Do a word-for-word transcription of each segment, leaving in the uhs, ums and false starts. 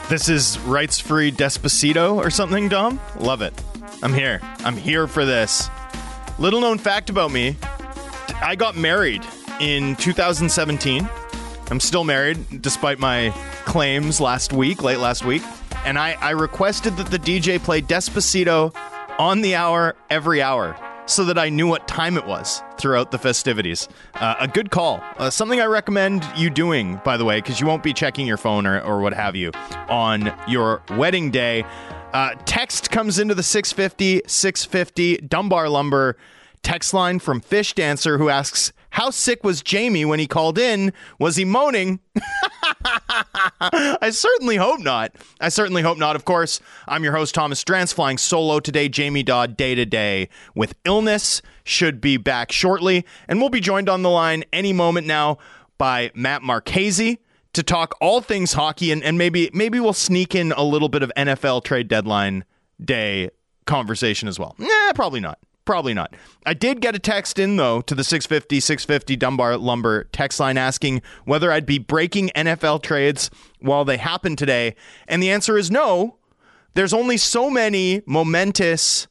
This is rights-free Despacito or something, Dom? Love it. I'm here. I'm here for this. Little known fact about me, I got married in two thousand seventeen. I'm still married, despite my claims last week, late last week. And I, I requested that the D J play Despacito on the hour, every hour, so that I knew what time it was throughout the festivities. Uh, a good call. Uh, something I recommend you doing, by the way, because you won't be checking your phone or, or what have you on your wedding day. Uh, text comes into the six fifty, six fifty Dunbar Lumber text line from Fish Dancer, who asks, how sick was Jamie when he called in? Was he moaning? I certainly hope not. I certainly hope not. Of course, I'm your host, Thomas Drance, flying solo today. Jamie Dodd, day to day with illness, should be back shortly. And we'll be joined on the line any moment now by Matt Marchese to talk all things hockey. And, and maybe, maybe we'll sneak in a little bit of N F L trade deadline day conversation as well. Nah, probably not. Probably not. I did get a text in, though, to the six fifty, six fifty Dunbar Lumber text line asking whether I'd be breaking N F L trades while they happen today. And the answer is no. There's only so many momentous,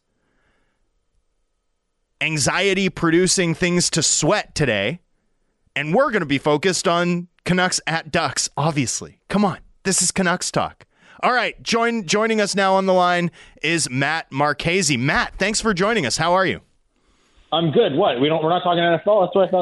anxiety-producing things to sweat today. And we're going to be focused on Canucks at Ducks, obviously. Come on. This is Canucks talk. All right, join joining us now on the line is Matt Marchese. Matt, thanks for joining us. How are you? I'm good. What? We don't. We're not talking N F L. That's what I thought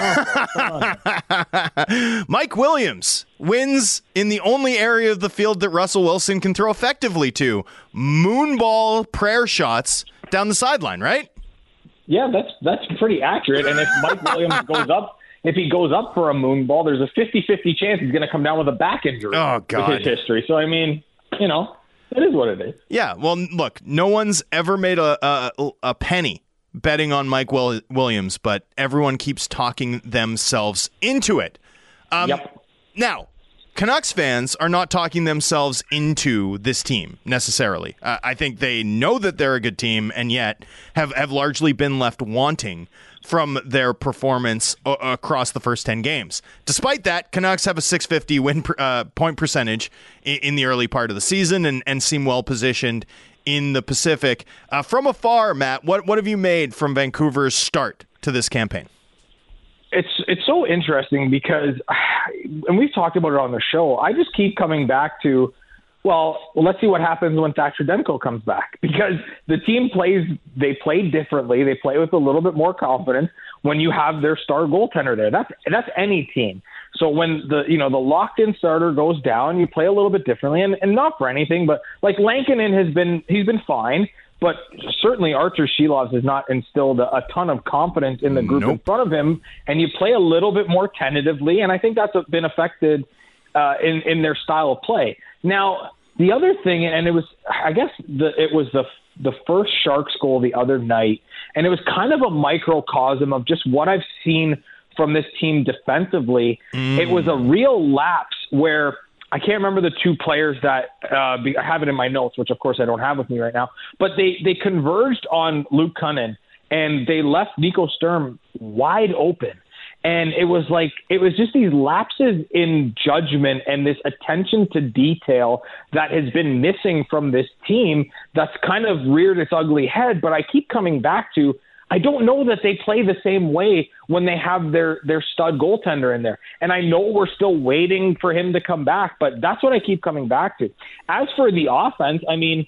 I was coming on. Mike Williams wins in the only area of the field that Russell Wilson can throw effectively to. Moonball prayer shots down the sideline, right? Yeah, that's that's pretty accurate. And if Mike Williams goes up, if he goes up for a moonball, there's a fifty-fifty chance he's going to come down with a back injury. Oh, God. With his history. So, I mean, you know, it is what it is. Yeah, well, look, no one's ever made a a, a penny betting on Mike Will- Williams, but everyone keeps talking themselves into it. Um, yep. Now, Canucks fans are not talking themselves into this team necessarily. Uh, I think they know that they're a good team and yet have, have largely been left wanting from their performance uh, across the first ten games. Despite that, Canucks have a six fifty win per, uh, point percentage in, in the early part of the season and, and seem well positioned in the Pacific. Uh, from afar, Matt, what, what have you made from Vancouver's start to this campaign? It's it's so interesting because, and we've talked about it on the show, I just keep coming back to, well, let's see what happens when Thatcher Demko comes back. Because the team plays, they play differently. They play with a little bit more confidence when you have their star goaltender there. That's that's any team. So when the you know the locked-in starter goes down, you play a little bit differently, and, and not for anything, but like Lankinen has been he's been fine, but certainly Artur Sheilov has not instilled a, a ton of confidence in the group nope. in front of him, and you play a little bit more tentatively, and I think that's been affected uh, in in their style of play. Now, the other thing, and it was, I guess, the it was the the first Sharks goal the other night, and it was kind of a microcosm of just what I've seen from this team defensively. Mm. It was a real lapse where I can't remember the two players that uh, I have it in my notes, which of course I don't have with me right now, but they they converged on Luke Kunin and they left Nico Sturm wide open. And it was like, it was just these lapses in judgment and this attention to detail that has been missing from this team that's kind of reared its ugly head. But I keep coming back to, I don't know that they play the same way when they have their, their stud goaltender in there. And I know we're still waiting for him to come back, but that's what I keep coming back to. As for the offense, I mean,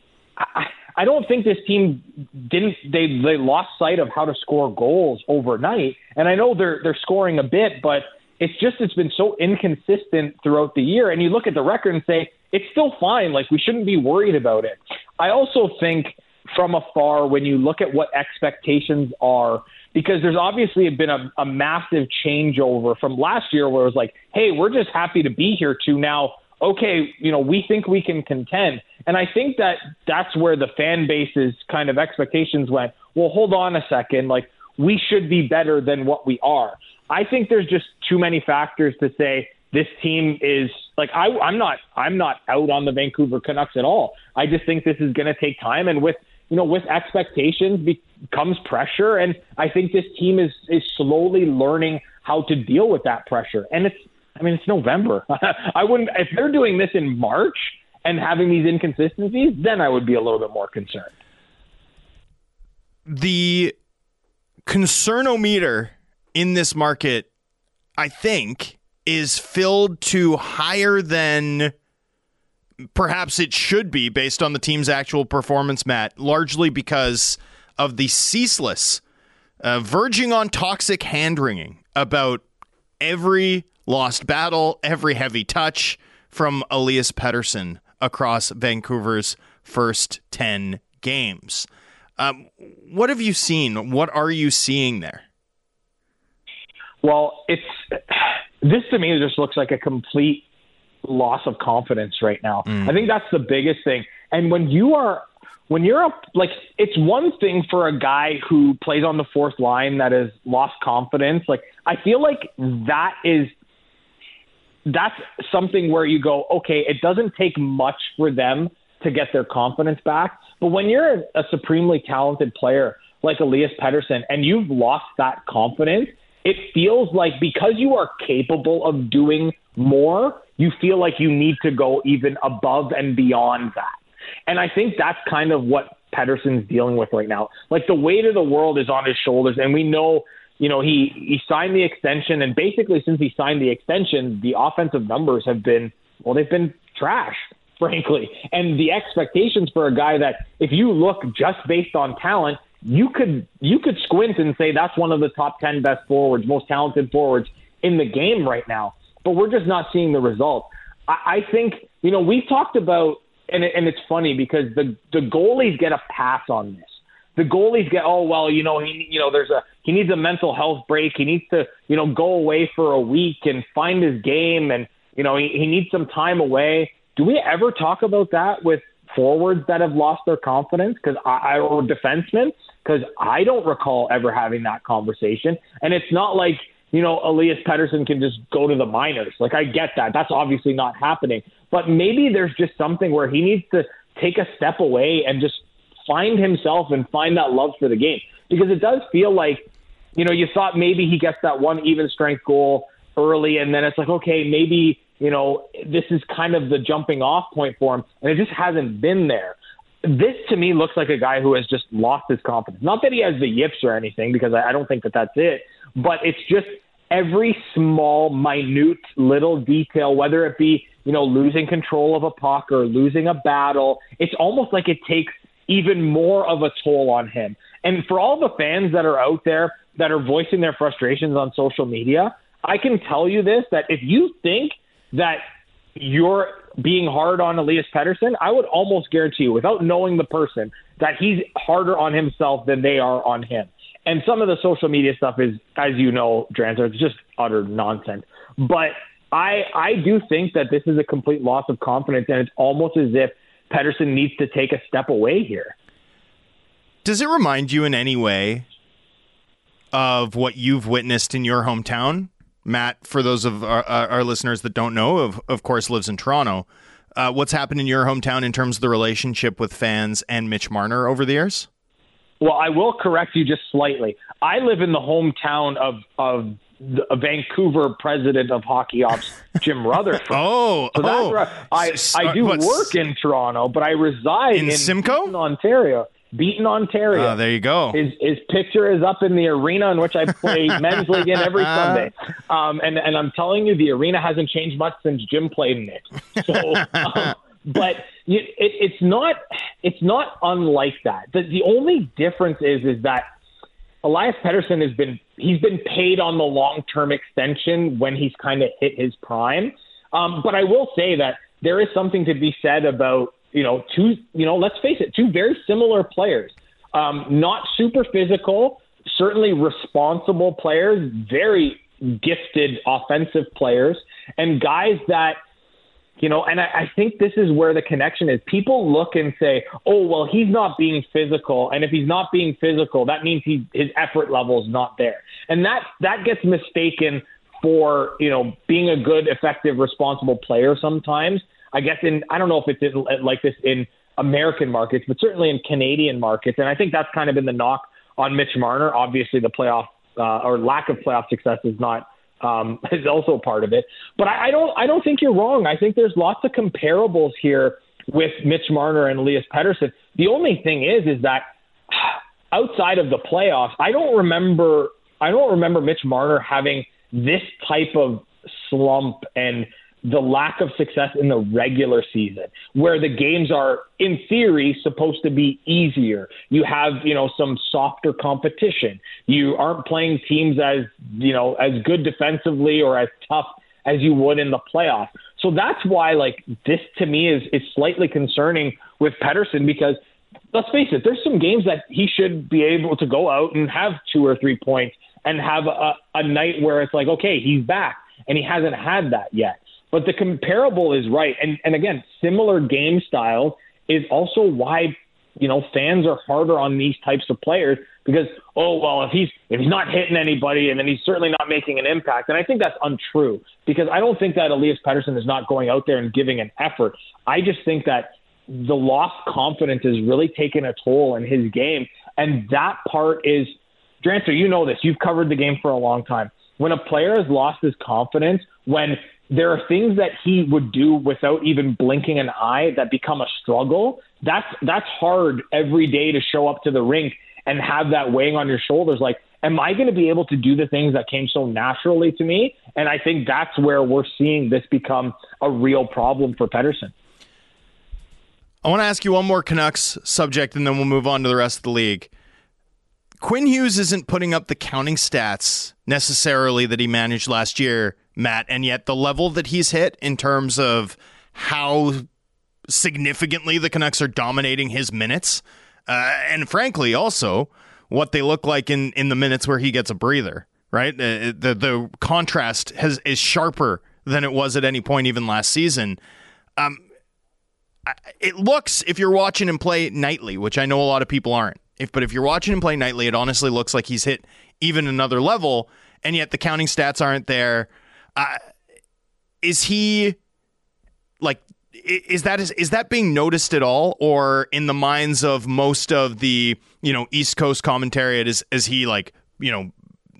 I, I don't think this team didn't, they, they lost sight of how to score goals overnight. And I know they're, they're scoring a bit, but it's just, it's been so inconsistent throughout the year. And you look at the record and say, it's still fine. Like, we shouldn't be worried about it. I also think from afar, when you look at what expectations are, because there's obviously been a, a massive changeover from last year where it was like, hey, we're just happy to be here, to now, okay, you know, we think we can contend. And I think that that's where the fan base's kind of expectations went, well, hold on a second, like, we should be better than what we are. I think there's just too many factors to say this team is like, I, I'm not, I'm not out on the Vancouver Canucks at all. I just think this is going to take time. And with, you know, with expectations comes pressure. And I think this team is, is slowly learning how to deal with that pressure. And it's, I mean, it's November. I wouldn't, if they're doing this in March and having these inconsistencies, then I would be a little bit more concerned. The concernometer in this market, I think, is filled to higher than perhaps it should be based on the team's actual performance, Matt, largely because of the ceaseless, uh, verging on toxic hand-wringing about every lost battle, every heavy touch from Elias Pettersson across Vancouver's first ten games. Um, what have you seen? What are you seeing there? Well, it's this to me just looks like a complete loss of confidence right now. Mm. I think that's the biggest thing. And when you are, when you're up, like, it's one thing for a guy who plays on the fourth line that has lost confidence. Like, I feel like that is, that's something where you go, okay, it doesn't take much for them to get their confidence back. But when you're a supremely talented player like Elias Pettersson and you've lost that confidence, it feels like because you are capable of doing more, you feel like you need to go even above and beyond that. And I think that's kind of what Pettersson's dealing with right now. Like, the weight of the world is on his shoulders, and we know, you know, he, he signed the extension, and basically since he signed the extension, the offensive numbers have been, well, they've been trash, frankly. And the expectations for a guy that, if you look just based on talent, you could you could squint and say that's one of the top ten best forwards, most talented forwards in the game right now. But we're just not seeing the results. I, I think, you know, we've talked about, and, it, and it's funny because the, the goalies get a pass on this. The goalies get, oh, well, you know, he, you know, there's a, he needs a mental health break. He needs to, you know, go away for a week and find his game. And, you know, he, he needs some time away. Do we ever talk about that with forwards that have lost their confidence? Because I, or defensemen? Because I don't recall ever having that conversation. And it's not like, you know, Elias Pettersson can just go to the minors. Like, I get that. That's obviously not happening. But maybe there's just something where he needs to take a step away and just find himself and find that love for the game. Because it does feel like, you know, you thought maybe he gets that one even strength goal early, and then it's like, okay, maybe, you know, this is kind of the jumping off point for him, and it just hasn't been there. This, to me, looks like a guy who has just lost his confidence. Not that he has the yips or anything, because I, I don't think that that's it, but it's just every small, minute, little detail, whether it be, you know, losing control of a puck or losing a battle, it's almost like it takes even more of a toll on him. And for all the fans that are out there that are voicing their frustrations on social media, I can tell you this, that if you think that you're being hard on Elias Pettersson, I would almost guarantee you, without knowing the person, that he's harder on himself than they are on him. And some of the social media stuff is, as you know, Dranzer, it's just utter nonsense. But I I do think that this is a complete loss of confidence, and it's almost as if Pettersson needs to take a step away here. Does it remind you in any way of what you've witnessed in your hometown? Matt, for those of our, our listeners that don't know, of, of course, lives in Toronto. Uh, what's happened in your hometown in terms of the relationship with fans and Mitch Marner over the years? Well, I will correct you just slightly. I live in the hometown of of the Vancouver president of hockey ops, Jim Rutherford. oh, so oh. That's, I, I do What's, work in Toronto, but I reside in, in Simcoe, Beaton, Ontario. Beaton, Ontario. Oh, there you go. His his picture is up in the arena in which I play men's league in every Sunday. Um, and and I'm telling you, the arena hasn't changed much since Jim played in it. So, um, but it, it, it's not it's not unlike that. The, the only difference is is that Elias Pettersson has been he's been paid on the long term extension when he's kind of hit his prime. Um, but I will say that there is something to be said about, you know, two, you know, let's face it, two very similar players, um, not super physical, certainly responsible players, very gifted offensive players, and guys that, you know, and I, I think this is where the connection is. People look and say, oh, well, he's not being physical. And if he's not being physical, that means he, his effort level is not there. And that, that gets mistaken for, you know, being a good, effective, responsible player sometimes. I guess in, I don't know if it's in, like this in American markets, but certainly in Canadian markets. And I think that's kind of been the knock on Mitch Marner. Obviously the playoff uh, or lack of playoff success is not um, is also part of it. But I, I don't I don't think you're wrong. I think there's lots of comparables here with Mitch Marner and Elias Pettersson. The only thing is, is that outside of the playoffs, I don't remember I don't remember Mitch Marner having this type of slump and the lack of success in the regular season, where the games are, in theory, supposed to be easier. You have, you know, some softer competition. You aren't playing teams as, you know, as good defensively or as tough as you would in the playoffs. So that's why, like, this to me is, is slightly concerning with Pettersson, because let's face it, there's some games that he should be able to go out and have two or three points and have a, a night where it's like, okay, he's back, and he hasn't had that yet. But the comparable is right. And, and again, similar game style is also why, you know, fans are harder on these types of players because, oh, well, if he's if he's not hitting anybody and then he's certainly not making an impact. And I think that's untrue, because I don't think that Elias Pettersson is not going out there and giving an effort. I just think that the lost confidence is really taking a toll in his game. And that part is, Drancer, you know this. You've covered the game for a long time. When a player has lost his confidence, when there are things that he would do without even blinking an eye that become a struggle, that's that's hard every day to show up to the rink and have that weighing on your shoulders. Like, am I going to be able to do the things that came so naturally to me? And I think that's where we're seeing this become a real problem for Pettersson. I want to ask you one more Canucks subject, and then we'll move on to the rest of the league. Quinn Hughes isn't putting up the counting stats necessarily that he managed last year, Matt, and yet the level that he's hit in terms of how significantly the Canucks are dominating his minutes, uh, and frankly also what they look like in, in the minutes where he gets a breather, right? Uh, the the contrast has is sharper than it was at any point even last season. Um, it looks, if you're watching him play nightly, which I know a lot of people aren't, if but if you're watching him play nightly, it honestly looks like he's hit even another level, and yet the counting stats aren't there. Uh, is he like, is that is, is that being noticed at all, or in the minds of most of the, you know, East Coast commentary, is is he like, you know,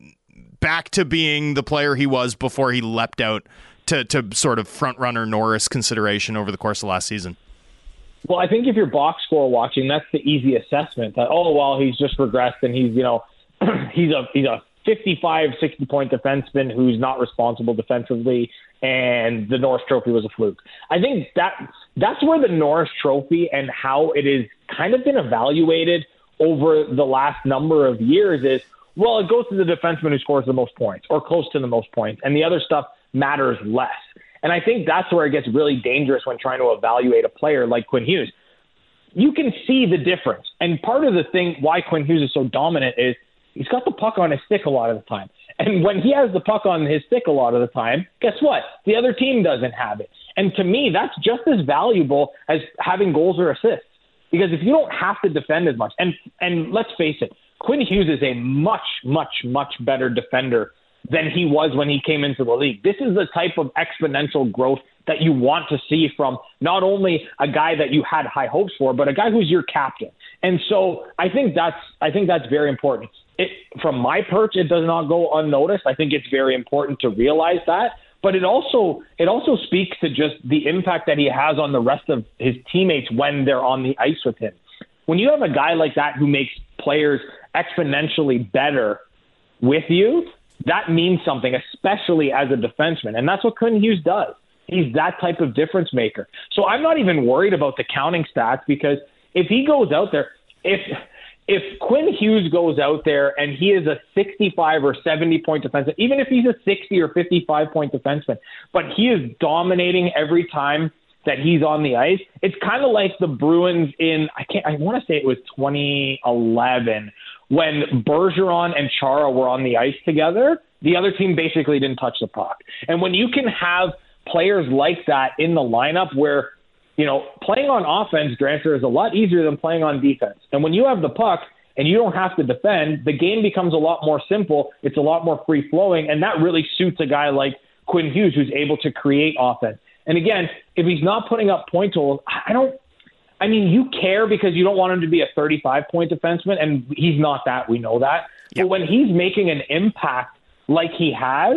back to being the player he was before he leapt out to to sort of front runner Norris consideration over the course of last season? Well, I think if you're box score watching, that's the easy assessment. That, oh, well, he's just regressed and he's, you know, he's a he's a fifty-five, sixty point defenseman who's not responsible defensively, and the Norris Trophy was a fluke. I think that that's where the Norris Trophy and how it is kind of been evaluated over the last number of years is, well, it goes to the defenseman who scores the most points or close to the most points, and the other stuff matters less. And I think that's where it gets really dangerous when trying to evaluate a player like Quinn Hughes. You can see the difference. And part of the thing why Quinn Hughes is so dominant is he's got the puck on his stick a lot of the time. And when he has the puck on his stick a lot of the time, guess what? The other team doesn't have it. And to me, that's just as valuable as having goals or assists. Because if you don't have to defend as much, and and let's face it, Quinn Hughes is a much, much, much better defender than he was when he came into the league. This is the type of exponential growth that you want to see from not only a guy that you had high hopes for, but a guy who's your captain. And so I think that's I think that's very important. It, from my perch, it does not go unnoticed. I think it's very important to realize that. But it also it also speaks to just the impact that he has on the rest of his teammates when they're on the ice with him. When you have a guy like that who makes players exponentially better with you, that means something, especially as a defenseman. And that's what Quinn Hughes does. He's that type of difference maker. So I'm not even worried about the counting stats, because if he goes out there, if if Quinn Hughes goes out there and he is a sixty-five or seventy point defenseman, even if he's a sixty or fifty-five point defenseman, but he is dominating every time that he's on the ice, it's kind of like the Bruins in, I can't, I want to say it was twenty eleven, when Bergeron and Chara were on the ice together. The other team basically didn't touch the puck. And when you can have players like that in the lineup where, you know, playing on offense, Drancer, is a lot easier than playing on defense. And when you have the puck and you don't have to defend, the game becomes a lot more simple. It's a lot more free-flowing, and that really suits a guy like Quinn Hughes, who's able to create offense. And again, if he's not putting up point totals, I don't – I mean, you care because you don't want him to be a thirty-five point defenseman, and he's not that. We know that. Yep. But when he's making an impact like he has,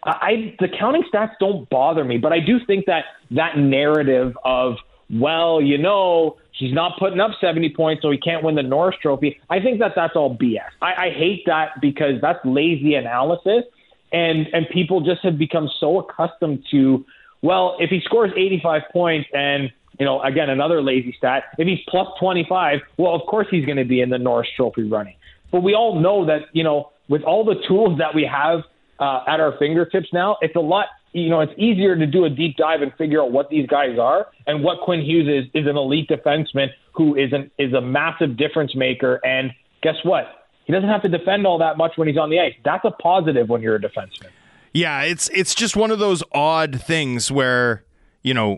I the counting stats don't bother me, but I do think that that narrative of, well, you know, he's not putting up seventy points, so he can't win the Norris Trophy. I think that that's all B S. I, I hate that because that's lazy analysis, and and people just have become so accustomed to, well, if he scores eighty-five points and, you know, again, another lazy stat, if he's plus twenty-five, well, of course he's going to be in the Norris Trophy running. But we all know that, you know, with all the tools that we have uh, at our fingertips now, it's a lot, you know, it's easier to do a deep dive and figure out what these guys are. And what Quinn Hughes is, is an elite defenseman who is, an, is a massive difference maker. And guess what? He doesn't have to defend all that much when he's on the ice. That's a positive when you're a defenseman. Yeah, it's it's just one of those odd things where, you know,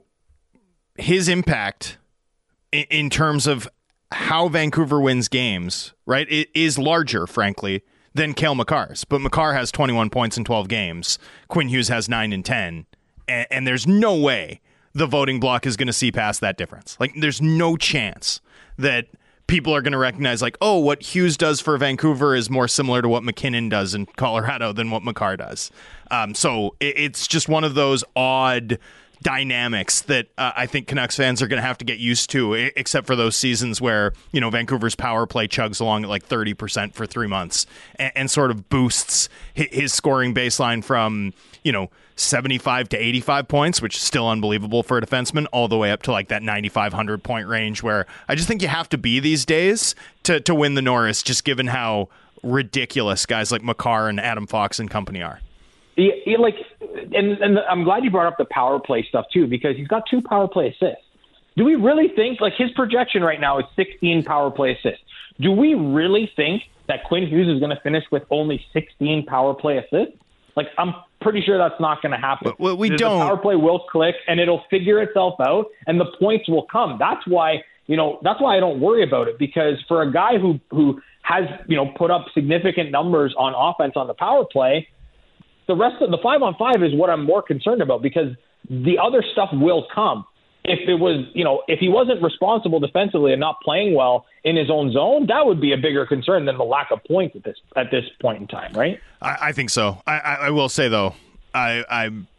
his impact in, in terms of how Vancouver wins games, right, it is larger, frankly, than Cale Makar's. But Makar has twenty-one points in twelve games. Quinn Hughes has nine in ten. And, and there's no way the voting block is going to see past that difference. Like, there's no chance that people are going to recognize, like, oh, what Hughes does for Vancouver is more similar to what McKinnon does in Colorado than what Makar does. Um, so it, it's just one of those odd dynamics that uh, I think Canucks fans are going to have to get used to, except for those seasons where, you know, Vancouver's power play chugs along at like thirty percent for three months and, and sort of boosts his scoring baseline from, you know, seventy-five to eighty-five points, which is still unbelievable for a defenseman, all the way up to like that ninety-five hundred point range where I just think you have to be these days to, to win the Norris, just given how ridiculous guys like Makar and Adam Fox and company are. Yeah, yeah, like, and, and I'm glad you brought up the power play stuff too, because he's got two power play assists. Do we really think, like, his projection right now is sixteen power play assists? Do we really think that Quinn Hughes is going to finish with only sixteen power play assists? Like, I'm pretty sure that's not going to happen. Well, we the, don't. The power play will click and it'll figure itself out, and the points will come. That's why, you know, that's why I don't worry about it, because for a guy who who has, you know, put up significant numbers on offense on the power play, the rest of the five on five is what I'm more concerned about, because the other stuff will come. If it was, you know, if he wasn't responsible defensively and not playing well in his own zone, that would be a bigger concern than the lack of points at this at this point in time, right? I, I think so. I, I, I will say though, I, I'm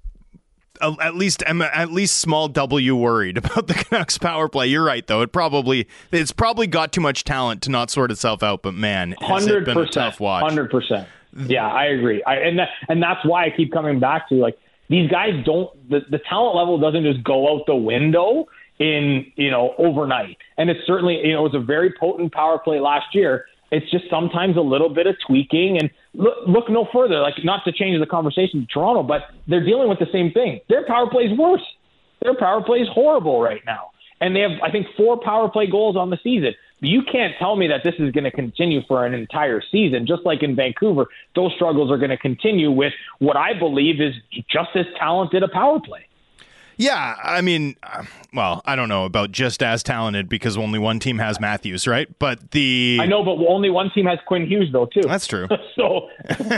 at least I'm at least small W worried about the Canucks power play. You're right though. It probably it's probably got too much talent to not sort itself out. But man, has it been a tough watch. one hundred percent. Yeah, I agree. I, and that, and that's why I keep coming back to, like, these guys don't, the, the talent level doesn't just go out the window in, you know, overnight. And it's certainly, you know, it was a very potent power play last year. It's just sometimes a little bit of tweaking. And look, look no further, like, not to change the conversation to Toronto, but they're dealing with the same thing. Their power play is worse. Their power play is horrible right now. And they have, I think, four power play goals on the season. You can't tell me that this is going to continue for an entire season. Just like in Vancouver, those struggles are going to continue with what I believe is just as talented a power play. Yeah, I mean, well, I don't know about just as talented, because only one team has Matthews, right? But the I know, but only one team has Quinn Hughes, though, too. That's true. so,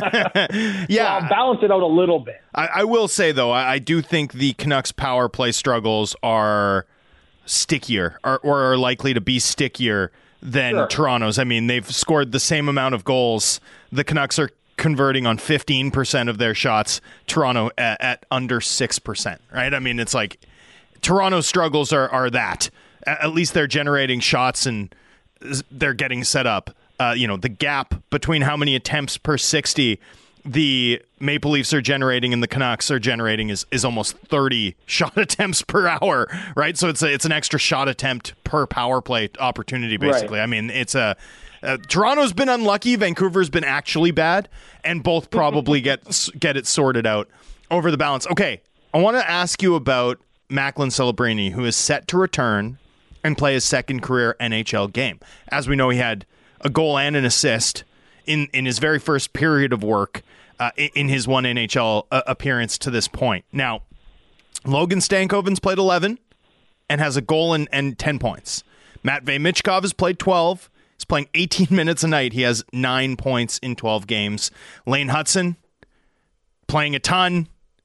yeah, so I'll balance it out a little bit. I, I will say, though, I, I do think the Canucks power play struggles are stickier or, or are likely to be stickier than sure. Toronto's. I mean, they've scored the same amount of goals. The Canucks are converting on fifteen percent of their shots. Toronto at, at under six percent, right? I mean, it's like Toronto's struggles are, are that. At least they're generating shots and they're getting set up. Uh, you know, the gap between how many attempts per sixty the Maple Leafs are generating and the Canucks are generating is, is almost thirty shot attempts per hour, right? So it's a, it's an extra shot attempt per power play opportunity, basically. Right. I mean, it's a uh, Toronto's been unlucky, Vancouver's been actually bad, and both probably get get it sorted out over the balance. Okay, I want to ask you about Macklin Celebrini, who is set to return and play his second career N H L game. As we know, he had a goal and an assist in, in his very first period of work uh, in his one N H L uh, appearance to this point. Now, Logan Stankoven's played eleven and has a goal and, and ten points. Matvei Michkov has played twelve. He's playing eighteen minutes a night. He has nine points in twelve games. Lane Hudson playing a ton,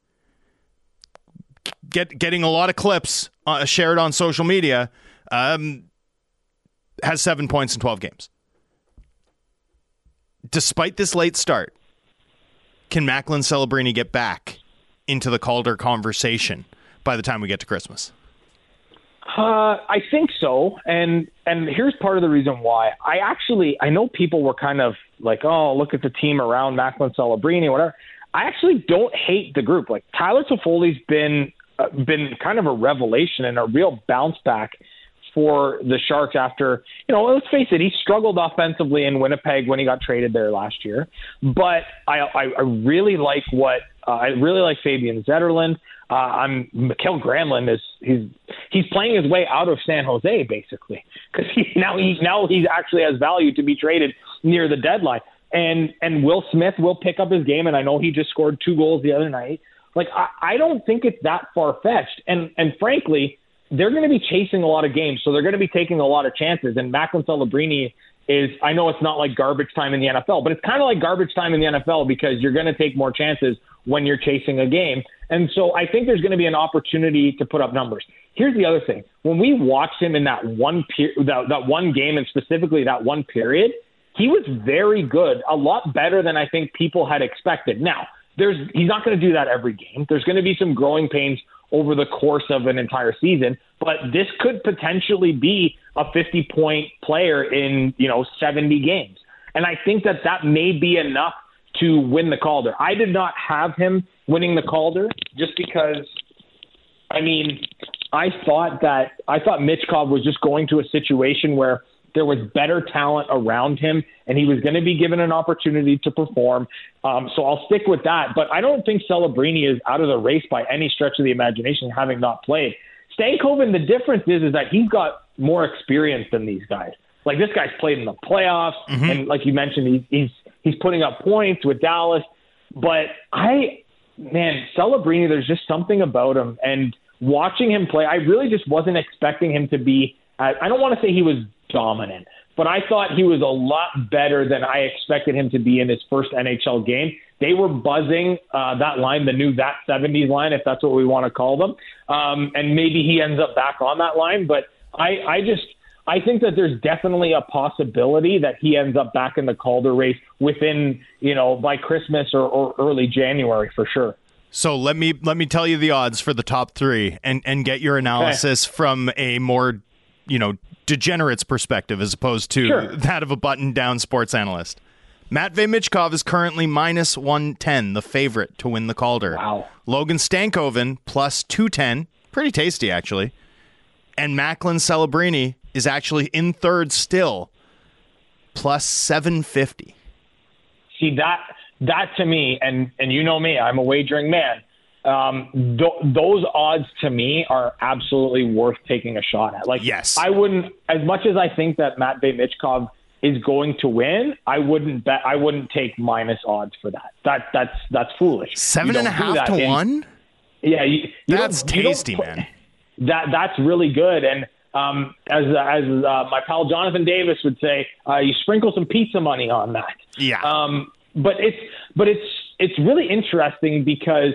get getting a lot of clips uh, shared on social media, um, has seven points in twelve games. Despite this late start, can Macklin Celebrini get back into the Calder conversation by the time we get to Christmas? Uh, I think so, and and here's part of the reason why. I actually I know people were kind of like, oh, look at the team around Macklin Celebrini, whatever. I actually don't hate the group. Like Tyler Toffoli's been uh, been kind of a revelation and a real bounce back for the Sharks after, you know, let's face it, he struggled offensively in Winnipeg when he got traded there last year. But I I, I really like what uh, I really like Fabian Zetterlund. Uh, I'm Mikael Granlund is he's he's playing his way out of San Jose basically because he now he now he actually has value to be traded near the deadline. And and Will Smith will pick up his game, and I know he just scored two goals the other night. Like I, I don't think it's that far fetched. And and frankly, they're going to be chasing a lot of games, so they're going to be taking a lot of chances. And Macklin Celebrini is, I know it's not like garbage time in the N F L, but it's kind of like garbage time in the N F L because you're going to take more chances when you're chasing a game. And so I think there's going to be an opportunity to put up numbers. Here's the other thing. When we watched him in that one per- that, that one game, and specifically that one period, he was very good, a lot better than I think people had expected. Now, there's he's not going to do that every game. There's going to be some growing pains over the course of an entire season, but this could potentially be a fifty-point player in, you know, seventy games. And I think that that may be enough to win the Calder. I did not have him winning the Calder just because, I mean, I thought that I thought Michkov was just going to a situation where there was better talent around him, and he was going to be given an opportunity to perform. Um, so I'll stick with that. But I don't think Celebrini is out of the race by any stretch of the imagination, having not played. Stankoven, the difference is, is that he's got more experience than these guys. Like, this guy's played in the playoffs, mm-hmm. and like you mentioned, he, he's he's putting up points with Dallas. But I, man, Celebrini, there's just something about him. And watching him play, I really just wasn't expecting him to be, I, I don't want to say he was dominant, but I thought he was a lot better than I expected him to be in his first N H L game. They were buzzing uh, that line, the new that seventies line, if that's what we want to call them. Um, and maybe he ends up back on that line. But I, I just, I think that there's definitely a possibility that he ends up back in the Calder race within, you know, by Christmas or, or early January for sure. So let me let me tell you the odds for the top three and, and get your analysis okay. from a more, you know, degenerate's perspective as opposed to sure. that of a button-down sports analyst. Matvei Michkov is currently minus one ten, the favorite to win the Calder. Wow. Logan Stankoven plus two ten, pretty tasty actually. And Macklin Celebrini is actually in third still, plus seven fifty. See, that that to me, and, and you know me, I'm a wagering man. Um, th- those odds to me are absolutely worth taking a shot at. Like, yes. I wouldn't, as much as I think that Matvei Michkov is going to win, I wouldn't bet, I wouldn't take minus odds for that. That that's that's foolish. Seven and a half to in, one. Yeah, you, you that's tasty, put, man. That that's really good. And um, as as uh, my pal Jonathan Davis would say, uh, you sprinkle some pizza money on that. Yeah. Um, but it's but it's it's really interesting because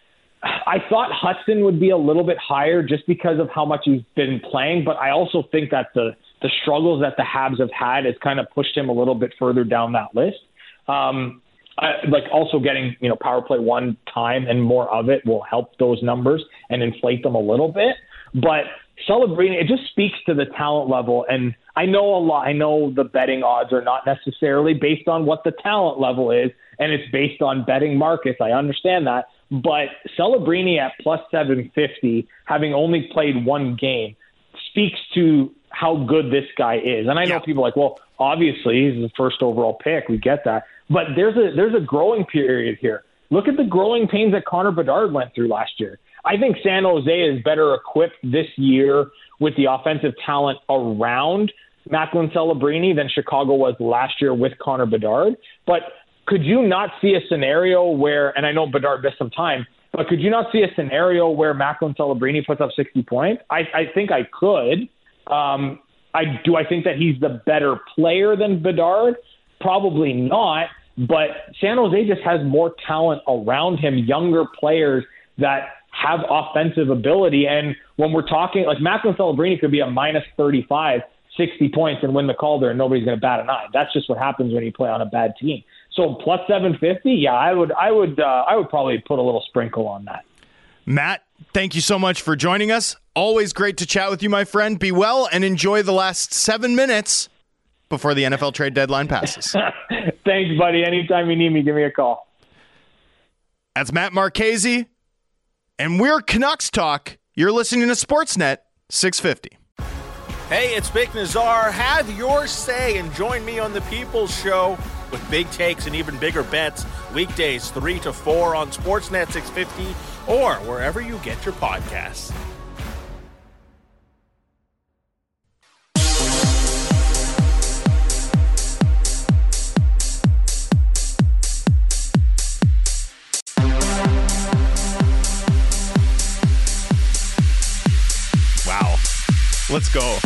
I thought Hudson would be a little bit higher just because of how much he's been playing, but I also think that the, the struggles that the Habs have had has kind of pushed him a little bit further down that list. Um, I, like also getting, you know, power play one time and more of it will help those numbers and inflate them a little bit. But Celebrini, it just speaks to the talent level. And I know a lot, I know the betting odds are not necessarily based on what the talent level is, and it's based on betting markets. I understand that. But Celebrini at plus seven fifty, having only played one game, speaks to how good this guy is. And I know yeah. people are like, well, obviously he's the first overall pick. We get that. But there's a there's a growing period here. Look at the growing pains that Connor Bedard went through last year. I think San Jose is better equipped this year with the offensive talent around Macklin Celebrini than Chicago was last year with Connor Bedard. But could you not see a scenario where, and I know Bedard missed some time, but could you not see a scenario where Macklin Celebrini puts up sixty points? I, I think I could. Um, I do. I think that he's the better player than Bedard? Probably not. But San Jose just has more talent around him, younger players that have offensive ability. And when we're talking, like Macklin Celebrini could be a minus thirty-five, sixty points and win the Calder, and nobody's going to bat an eye. That's just what happens when you play on a bad team. So plus seven fifty, yeah, I would, I would, uh, I would probably put a little sprinkle on that. Matt, thank you so much for joining us. Always great to chat with you, my friend. Be well and enjoy the last seven minutes before the N F L trade deadline passes. Thanks, buddy. Anytime you need me, give me a call. That's Matt Marchese, and we're Canucks Talk. You're listening to Sportsnet six fifty. Hey, it's Vic Nazar. Have your say and join me on the People's Show with big takes and even bigger bets. Weekdays three to four on Sportsnet six fifty or wherever you get your podcasts. Wow. Let's go.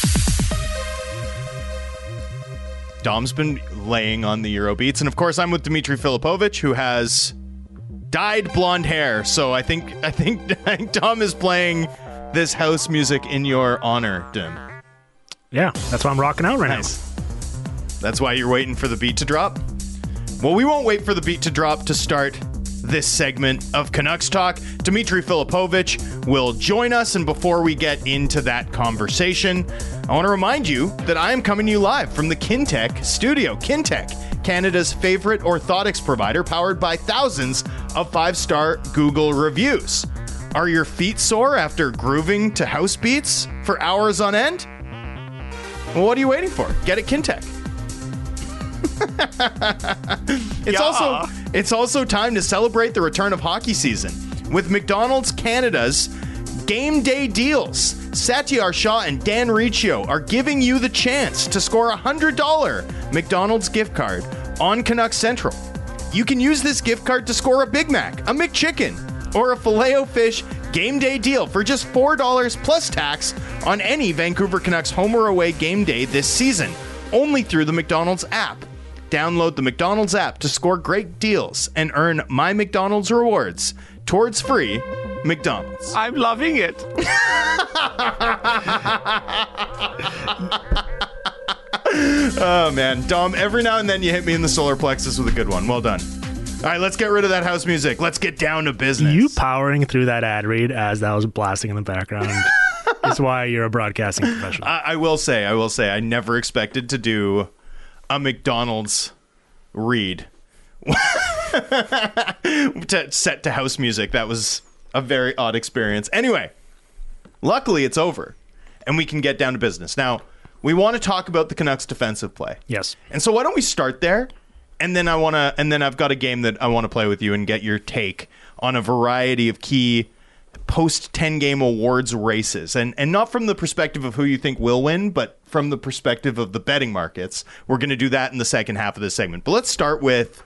Dom's been laying on the Eurobeats, and of course I'm with Dmitry Filipovich, who has dyed blonde hair. So I think I think, I think Dom is playing this house music in your honor, Dim. Yeah, that's why I'm rocking out right Nice. That's why you're waiting for the beat to drop? Well, we won't wait for the beat to drop to start this segment of Canucks Talk. Dmitry Filipovich will join us, and before we get into that conversation, I want to remind you that I am coming to you live from the Kintec studio. Kintec, Canada's favorite orthotics provider, powered by thousands of five-star Google reviews. Are your feet sore after grooving to house beats for hours on end? Well, what are you waiting for? Get it Kintec. it's Yeah. also it's also time to celebrate the return of hockey season with McDonald's Canada's Game Day Deals. Satyar Shah and Dan Riccio are giving you the chance to score a one hundred dollars McDonald's gift card on Canucks Central. You can use this gift card to score a Big Mac, a McChicken, or a Filet-O-Fish game day deal for just four dollars plus tax on any Vancouver Canucks home or away game day this season, only through the McDonald's app. Download the McDonald's app to score great deals and earn My McDonald's rewards towards free McDonald's. I'm loving it. Oh, man. Dom, every now and then you hit me in the solar plexus with a good one. Well done. All right, let's get rid of that house music. Let's get down to business. You powering through that ad read as that was blasting in the background is why you're a broadcasting professional. I, I will say, I will say, I never expected to do a McDonald's read to, set to house music. That was a very odd experience. Anyway, luckily it's over, and we can get down to business. Now, we want to talk about the Canucks' defensive play. Yes. And so why don't we start there? And then I want to, and then I've got a game that I want to play with you and get your take on a variety of key post ten game awards races, and and not from the perspective of who you think will win, but from the perspective of the betting markets. We're going to do that in the second half of this segment. But let's start with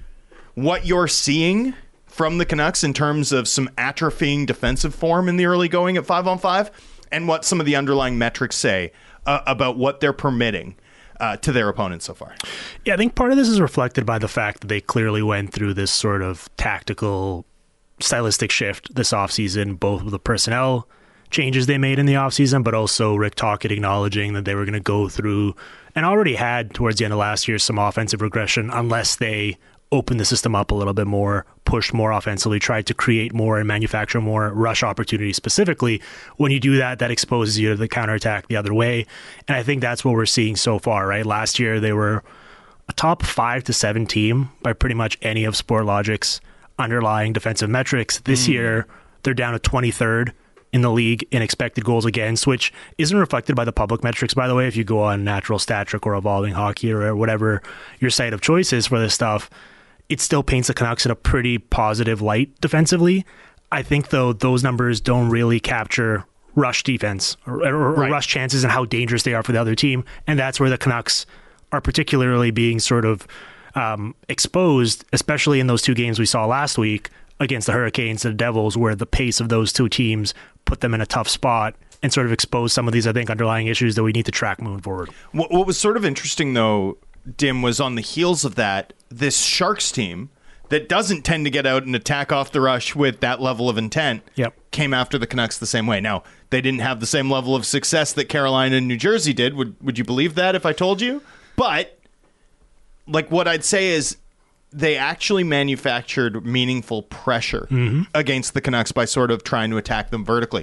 what you're seeing from the Canucks in terms of some atrophying defensive form in the early going at five on five, and what some of the underlying metrics say uh, about what they're permitting Uh, to their opponents so far. Yeah, I think part of this is reflected by the fact that they clearly went through this sort of tactical, stylistic shift this offseason, both with the personnel changes they made in the offseason, but also Rick Tocchet acknowledging that they were going to go through, and already had towards the end of last year, some offensive regression unless they opened the system up a little bit more, pushed more offensively, tried to create more and manufacture more rush opportunities specifically. When you do that, that exposes you to the counterattack the other way. And I think that's what we're seeing so far, right? Last year, they were a top five to seven team by pretty much any of Sportlogic's underlying defensive metrics. This mm. year, they're down to twenty-third in the league in expected goals against, which isn't reflected by the public metrics, by the way. If you go on Natural Stat Trick or Evolving Hockey or whatever your site of choice is for this stuff, it still paints the Canucks in a pretty positive light defensively. I think, though, those numbers don't really capture rush defense or, or, right. or rush chances and how dangerous they are for the other team. And that's where the Canucks are particularly being sort of um, exposed, especially in those two games we saw last week against the Hurricanes and the Devils, where the pace of those two teams put them in a tough spot and sort of expose some of these, I think, underlying issues that we need to track moving forward. What, what was sort of interesting, though, Dim, was on the heels of that, this Sharks team that doesn't tend to get out and attack off the rush with that level of intent yep. came after the Canucks the same way. Now, they didn't have the same level of success that Carolina and New Jersey did. Would would you believe that if I told you? But, like, what I'd say is they actually manufactured meaningful pressure mm-hmm. against the Canucks by sort of trying to attack them vertically.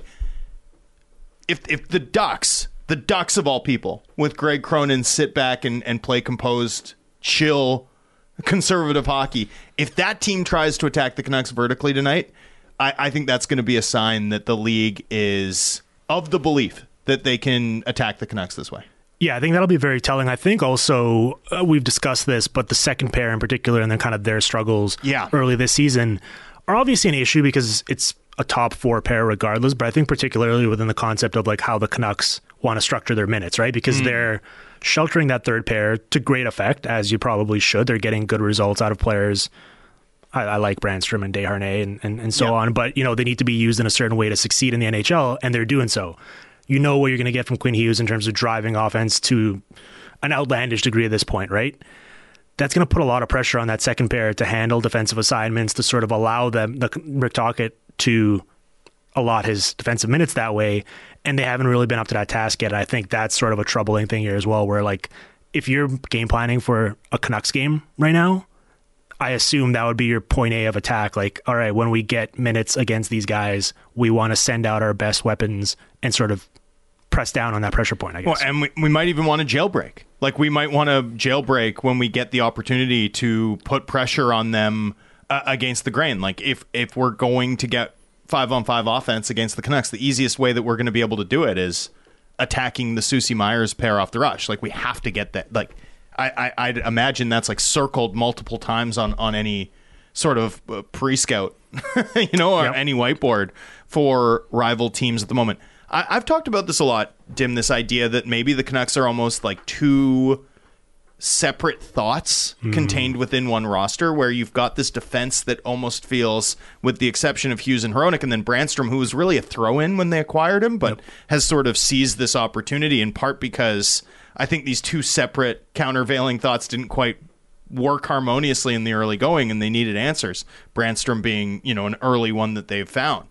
If if the Ducks, the Ducks of all people, with Greg Cronin sit back and, and play composed, chill, conservative hockey, if that team tries to attack the Canucks vertically tonight, I, I think that's going to be a sign that the league is of the belief that they can attack the Canucks this way. Yeah, I think that'll be very telling. I think also, uh, we've discussed this, but the second pair in particular and then kind of their struggles yeah. early this season are obviously an issue because it's a top four pair regardless, but I think particularly within the concept of like how the Canucks want to structure their minutes, right? Because mm. they're sheltering that third pair to great effect, as you probably should. They're getting good results out of players. I, I like Brandstrom and Desharnais and, and, and so yeah. on, but you know they need to be used in a certain way to succeed in the N H L, and they're doing so. You know what you're going to get from Quinn Hughes in terms of driving offense to an outlandish degree at this point, right? That's going to put a lot of pressure on that second pair to handle defensive assignments, to sort of allow them, the, Rick Tocchet, to allot his defensive minutes that way, and they haven't really been up to that task yet. I think that's sort of a troubling thing here as well, where like if you're game planning for a Canucks game right now, I assume that would be your point A of attack. Like, all right, when we get minutes against these guys, we want to send out our best weapons and sort of press down on that pressure point, I guess. Well, and we, we might even want to jailbreak. Like, we might want to jailbreak when we get the opportunity to put pressure on them uh, against the grain. Like, if, if we're going to get five-on-five offense against the Canucks, the easiest way that we're going to be able to do it is attacking the Soucy Myers pair off the rush. Like, we have to get that. Like, I, I, I'd imagine that's, like, circled multiple times on, on any sort of uh, pre-scout, you know, or yep. any whiteboard for rival teams at the moment. I, I've talked about this a lot, Dim, this idea that maybe the Canucks are almost like two separate thoughts mm. contained within one roster, where you've got this defense that almost feels, with the exception of Hughes and Hronek, and then Brandstrom, who was really a throw-in when they acquired him, but yep. has sort of seized this opportunity, in part because I think these two separate countervailing thoughts didn't quite work harmoniously in the early going, and they needed answers. Brandstrom being, you know, an early one that they've found.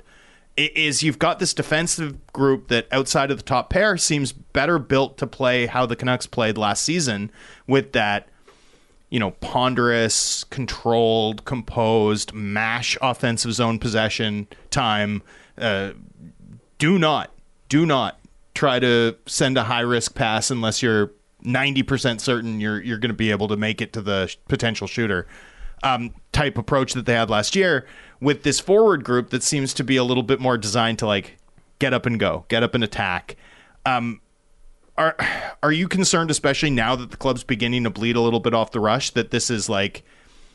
Is you've got this defensive group that outside of the top pair seems better built to play how the Canucks played last season, with that, you know, ponderous, controlled, composed, mash offensive zone possession time. Uh, do not, do not try to send a high risk pass unless you're ninety percent certain you're you're going to be able to make it to the potential shooter. Um, type approach that they had last year, with this forward group that seems to be a little bit more designed to like get up and go, get up and attack. Um, are are you concerned, especially now that the club's beginning to bleed a little bit off the rush, that this is like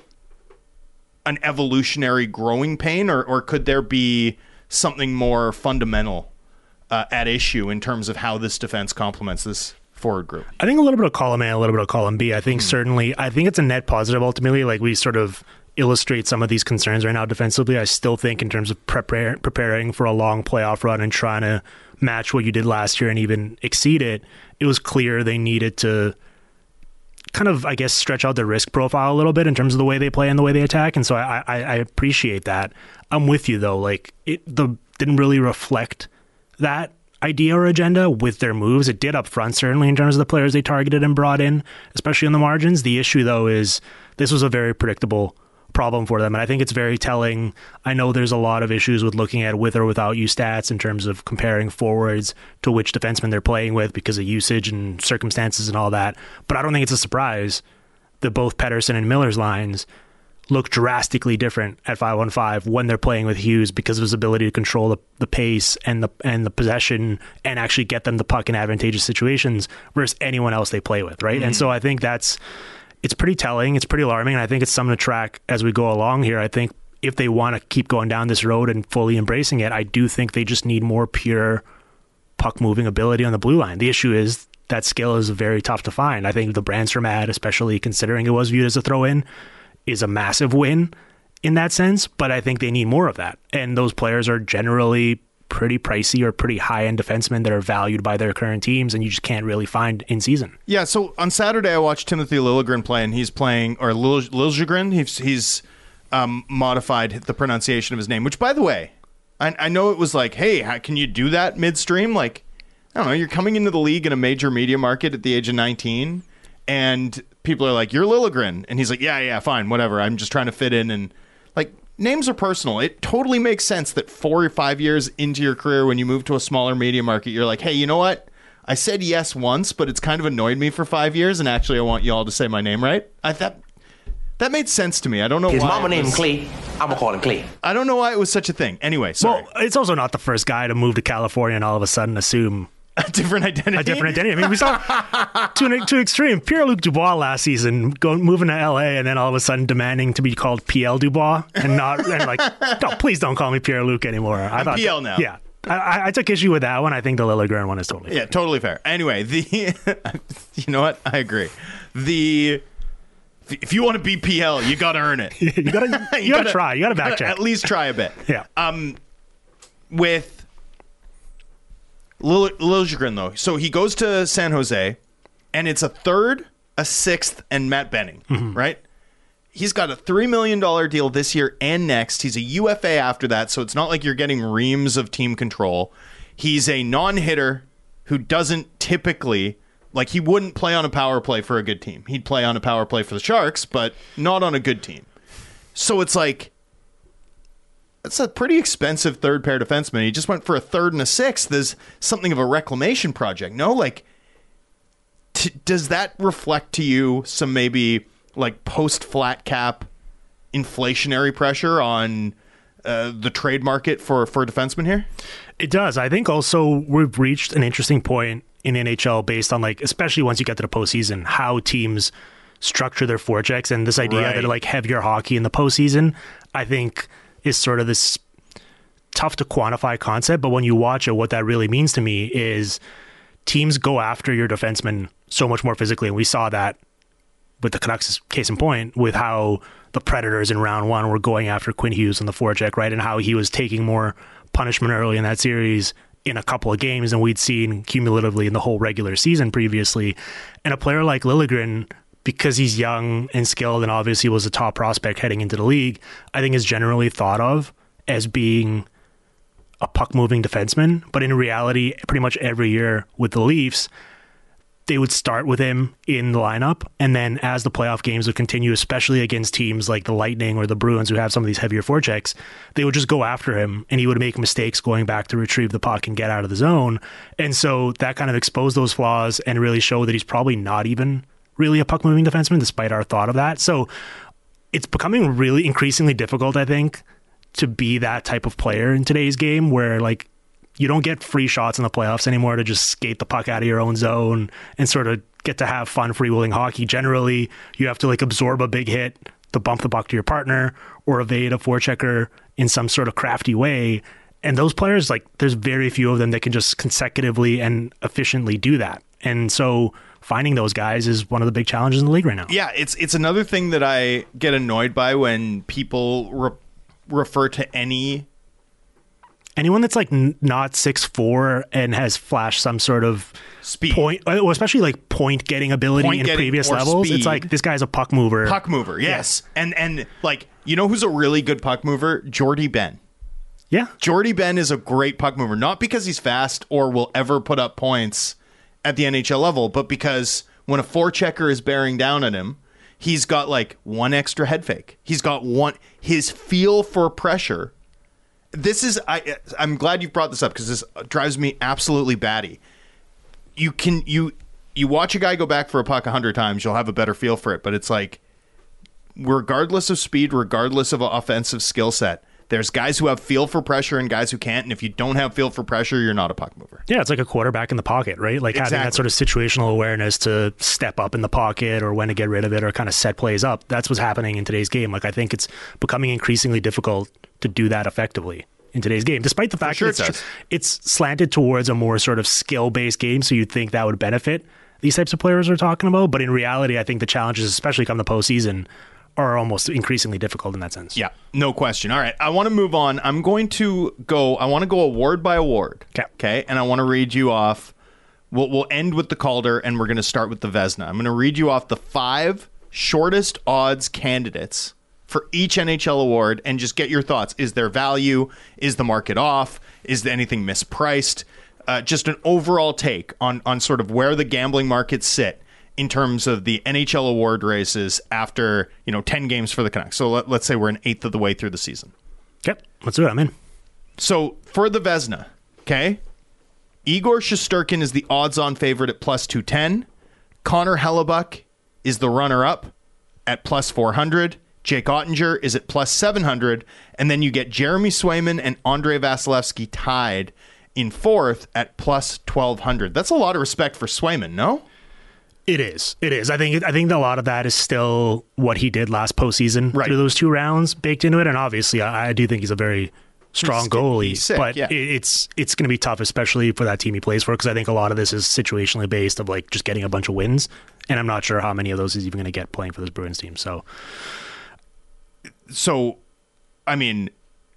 an evolutionary growing pain, or or could there be something more fundamental uh, at issue in terms of how this defense complements this forward group? I think a little bit of column A, a little bit of column B. I think mm. certainly, I think it's a net positive ultimately. Like, we sort of illustrate some of these concerns right now defensively. I still think in terms of prepare, preparing for a long playoff run and trying to match what you did last year and even exceed it, it was clear they needed to kind of, I guess, stretch out their risk profile a little bit in terms of the way they play and the way they attack. And so I, I, I appreciate that. I'm with you though. Like, it the didn't really reflect that idea or agenda with their moves. It did up front, certainly, in terms of the players they targeted and brought in, especially on the margins. The issue, though, is this was a very predictable problem for them, and I think it's very telling. I know there's a lot of issues with looking at with or without you stats in terms of comparing forwards to which defensemen they're playing with because of usage and circumstances and all that, but I don't think it's a surprise that both Pettersson and Miller's lines look drastically different at five on five when they're playing with Hughes because of his ability to control the, the pace and the and the possession and actually get them the puck in advantageous situations versus anyone else they play with, right? Mm-hmm. And so I think that's it's pretty telling, it's pretty alarming, and I think it's something to track as we go along here. I think if they want to keep going down this road and fully embracing it, I do think they just need more pure puck moving ability on the blue line. The issue is that skill is very tough to find. I think the Brandstrom ad, especially considering it was viewed as a throw-in, is a massive win in that sense, but I think they need more of that. And those players are generally pretty pricey or pretty high-end defensemen that are valued by their current teams, and you just can't really find in season. Yeah, so on Saturday I watched Timothy Liljegren play, and he's playing, or Lil, Liljegren, he's, he's um, modified the pronunciation of his name, which, by the way, I, I know it was like, hey, how can you do that midstream? Like, I don't know, you're coming into the league in a major media market at the age of nineteen, and people are like, "You're Liljegren," and he's like, "Yeah, yeah, fine, whatever. I'm just trying to fit in." And like, names are personal. It totally makes sense that four or five years into your career, when you move to a smaller media market, you're like, "Hey, you know what? I said yes once, but it's kind of annoyed me for five years, and actually, I want you all to say my name right." I thought that made sense to me. I don't know His why. mama it named was- Clay. I'm gonna call him Clay. I don't know why it was such a thing. Anyway, sorry. Well, it's also not the first guy to move to California and all of a sudden assume A different identity. a different identity. I mean, we saw to an, to an extreme Pierre-Luc Dubois last season going moving to L A and then all of a sudden demanding to be called P L Dubois and not and like, no, please don't call me Pierre-Luc anymore. I I'm thought, P L now. Yeah, I, I took issue with that one. I think the Liljegren one is totally Yeah, totally fair. Anyway, the you know what? I agree. The if you want to be P L, you got to earn it. you gotta you, gotta, try. You gotta back check. At least try a bit. Yeah. Um, with Lil- Liljegren though, so he goes to San Jose, and it's a third, a sixth, and Matt Benning, Mm-hmm. right? He's got a three million dollars deal this year and next. He's a U F A after that, so it's not like you're getting reams of team control. He's a non-hitter who doesn't typically, like, he wouldn't play on a power play for a good team. He'd play on a power play for the Sharks, but not on a good team. So it's like, it's a pretty expensive third pair defenseman. He just went for a third and a sixth. There's something of a reclamation project. No, like, t- does that reflect to you some maybe like post flat cap inflationary pressure on uh, the trade market for for defensemen here? It does. I think also we've reached an interesting point in N H L based on, like, especially once you get to the postseason, how teams structure their forechecks, and this idea Right. that like heavier hockey in the postseason, I think, is sort of this tough to quantify concept. But when you watch it, what that really means to me is teams go after your defensemen so much more physically, and we saw that with the Canucks, case in point, with how the Predators in round one were going after Quinn Hughes on the forecheck, right? And how he was taking more punishment early in that series in a couple of games than we'd seen cumulatively in the whole regular season previously. And a player like Liljegren, because he's young and skilled and obviously was a top prospect heading into the league, I think is generally thought of as being a puck-moving defenseman. But in reality, pretty much every year with the Leafs, they would start with him in the lineup, and then as the playoff games would continue, especially against teams like the Lightning or the Bruins who have some of these heavier forechecks, they would just go after him, and he would make mistakes going back to retrieve the puck and get out of the zone. And so that kind of exposed those flaws and really showed that he's probably not even really a puck-moving defenseman, despite our thought of that. So it's becoming really increasingly difficult, I think, to be that type of player in today's game, where like you don't get free shots in the playoffs anymore to just skate the puck out of your own zone and sort of get to have fun freewheeling hockey. Generally, you have to like absorb a big hit to bump the puck to your partner or evade a forechecker in some sort of crafty way. And those players, like, there's very few of them that can just consecutively and efficiently do that. And so finding those guys is one of the big challenges in the league right now. Yeah, it's it's another thing that I get annoyed by when people re- refer to any Anyone that's like n- not six foot four and has flashed some sort of speed. point, well, especially like point getting ability Point in getting previous or levels, speed. it's like this guy's a puck mover. Puck mover, yes. And and like, you know who's a really good puck mover? Jordy Ben. Yeah. Jordy Ben is a great puck mover, not because he's fast or will ever put up points at the N H L level, but because when a forechecker is bearing down on him, he's got like one extra head fake. He's got one, his feel for pressure. This is, I, I'm glad you brought this up because this drives me absolutely batty. You can, you, you watch a guy go back for a puck a hundred times, you'll have a better feel for it. But it's like, regardless of speed, regardless of offensive skill set, there's guys who have feel for pressure and guys who can't. And if you don't have feel for pressure, you're not a puck mover. Yeah, it's like a quarterback in the pocket, right? Like having that Exactly. sort of situational awareness to step up in the pocket or when to get rid of it or kind of set plays up. That's what's happening in today's game. Like I think it's becoming increasingly difficult to do that effectively in today's game, despite the fact sure that it it's, does. it's slanted towards a more sort of skill-based game, so you'd think that would benefit these types of players we're talking about. But in reality, I think the challenges, especially come the postseason, are almost increasingly difficult in that sense. Yeah, no question. All right, I want to move on. I'm going to go, I want to go award by award. Okay. Okay, and I want to read you off, we'll, we'll end with the Calder, and we're going to start with the Vezina. I'm going to read you off the five shortest odds candidates for each N H L award and just get your thoughts. Is there value? Is the market off? Is there anything mispriced? Uh, just an overall take on, on sort of where the gambling markets sit in terms of the N H L award races after, you know, ten games for the Canucks. So let, let's say we're an eighth of the way through the season. Okay, let's do it. I'm in. So for the Vezina, okay, Igor Shesterkin is the odds-on favorite at plus two ten. Connor Hellebuck is the runner-up at plus four hundred. Jake Ottinger is at plus seven hundred. And then you get Jeremy Swayman and Andrei Vasilevsky tied in fourth at plus twelve hundred. That's a lot of respect for Swayman, no? It is. It is. I think I think a lot of that is still what he did last postseason right. through those two rounds baked into it. And obviously, I, I do think he's a very strong he's, goalie. He's sick, but yeah. it, it's it's going to be tough, especially for that team he plays for, because I think a lot of this is situationally based of like just getting a bunch of wins. And I'm not sure how many of those he's even going to get playing for this Bruins team. So, so, I mean,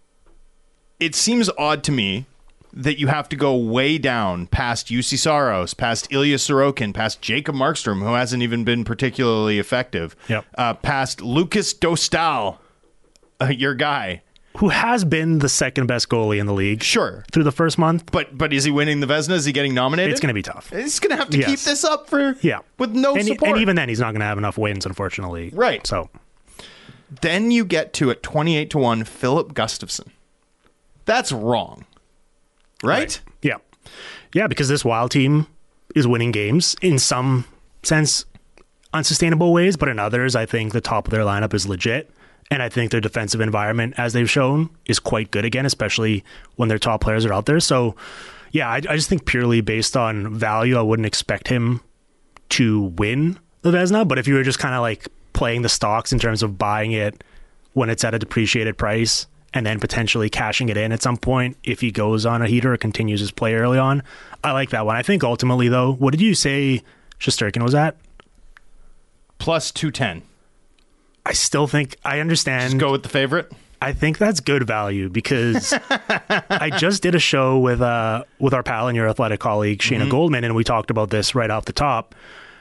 it seems odd to me that you have to go way down past U C Saros, past Ilya Sorokin, past Jacob Markstrom, who hasn't even been particularly effective, yep. uh, past Lucas Dostal, uh, your guy. Who has been the second best goalie in the league. Sure. Through the first month. But but is he winning the Vezina? Is he getting nominated? It's going to be tough. He's going to have to yes. keep this up for yeah. with no and, support. And even then, he's not going to have enough wins, unfortunately. Right. So then you get to, at twenty-eight to one, Philip Gustafson. That's wrong. Right? right? Yeah. Yeah, because this Wild team is winning games in some sense unsustainable ways, but in others, I think the top of their lineup is legit. And I think their defensive environment, as they've shown, is quite good again, especially when their top players are out there. So, yeah, I, I just think purely based on value, I wouldn't expect him to win the Vezina. But if you were just kind of like playing the stocks in terms of buying it when it's at a depreciated price and then potentially cashing it in at some point if he goes on a heater or continues his play early on, I like that one. I think ultimately, though, what did you say Shesterkin was at? Plus two ten. I still think I understand. Just go with the favorite. I think that's good value because I just did a show with uh with our pal and your athletic colleague Shayna mm-hmm. Goldman, and we talked about this right off the top.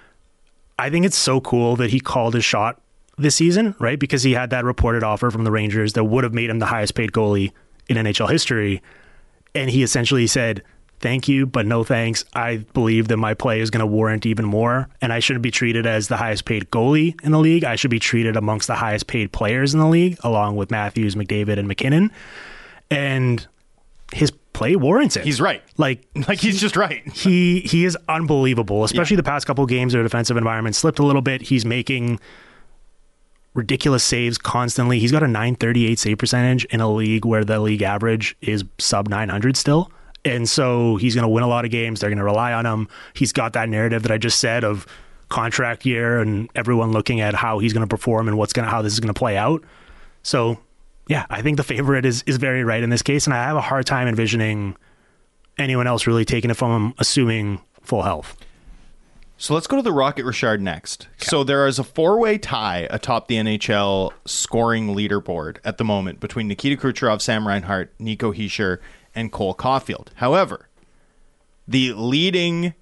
I think it's so cool that he called his shot this season, right? Because he had that reported offer from the Rangers that would have made him the highest paid goalie in N H L history, and he essentially said, "Thank you, but no thanks. I believe that my play is going to warrant even more, and I shouldn't be treated as the highest paid goalie in the league. I should be treated amongst the highest paid players in the league, along with Matthews, McDavid, and McKinnon." And his play warrants it. He's right. Like, like he's just right. he he is unbelievable, especially yeah. the past couple of games. Their defensive environment slipped a little bit. He's making ridiculous saves constantly. He's got a nine thirty-eight save percentage in a league where the league average is sub nine hundred still. And so he's going to win a lot of games. They're going to rely on him. He's got that narrative that I just said of contract year and everyone looking at how he's going to perform and what's going to, how this is going to play out. So yeah, I think the favorite is, is very right in this case. And I have a hard time envisioning anyone else really taking it from him, assuming full health. So let's go to the Rocket Richard next. Okay. So there is a four-way tie atop the N H L scoring leaderboard at the moment between Nikita Kucherov, Sam Reinhart, Nico Hischier, and Cole Caulfield. However, the leading,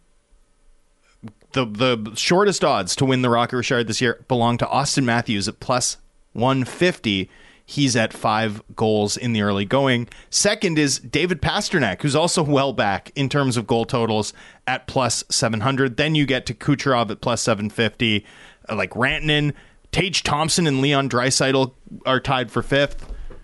the the shortest odds to win the Rocket Richard this year belong to Austin Matthews at plus one fifty. He's at five goals in the early going. Second is David Pastrnak, who's also well back in terms of goal totals at plus seven hundred. Then you get to Kucherov at plus seven fifty. Uh, like Rantanen, Tage Thompson, and Leon Draisaitl are tied for fifth.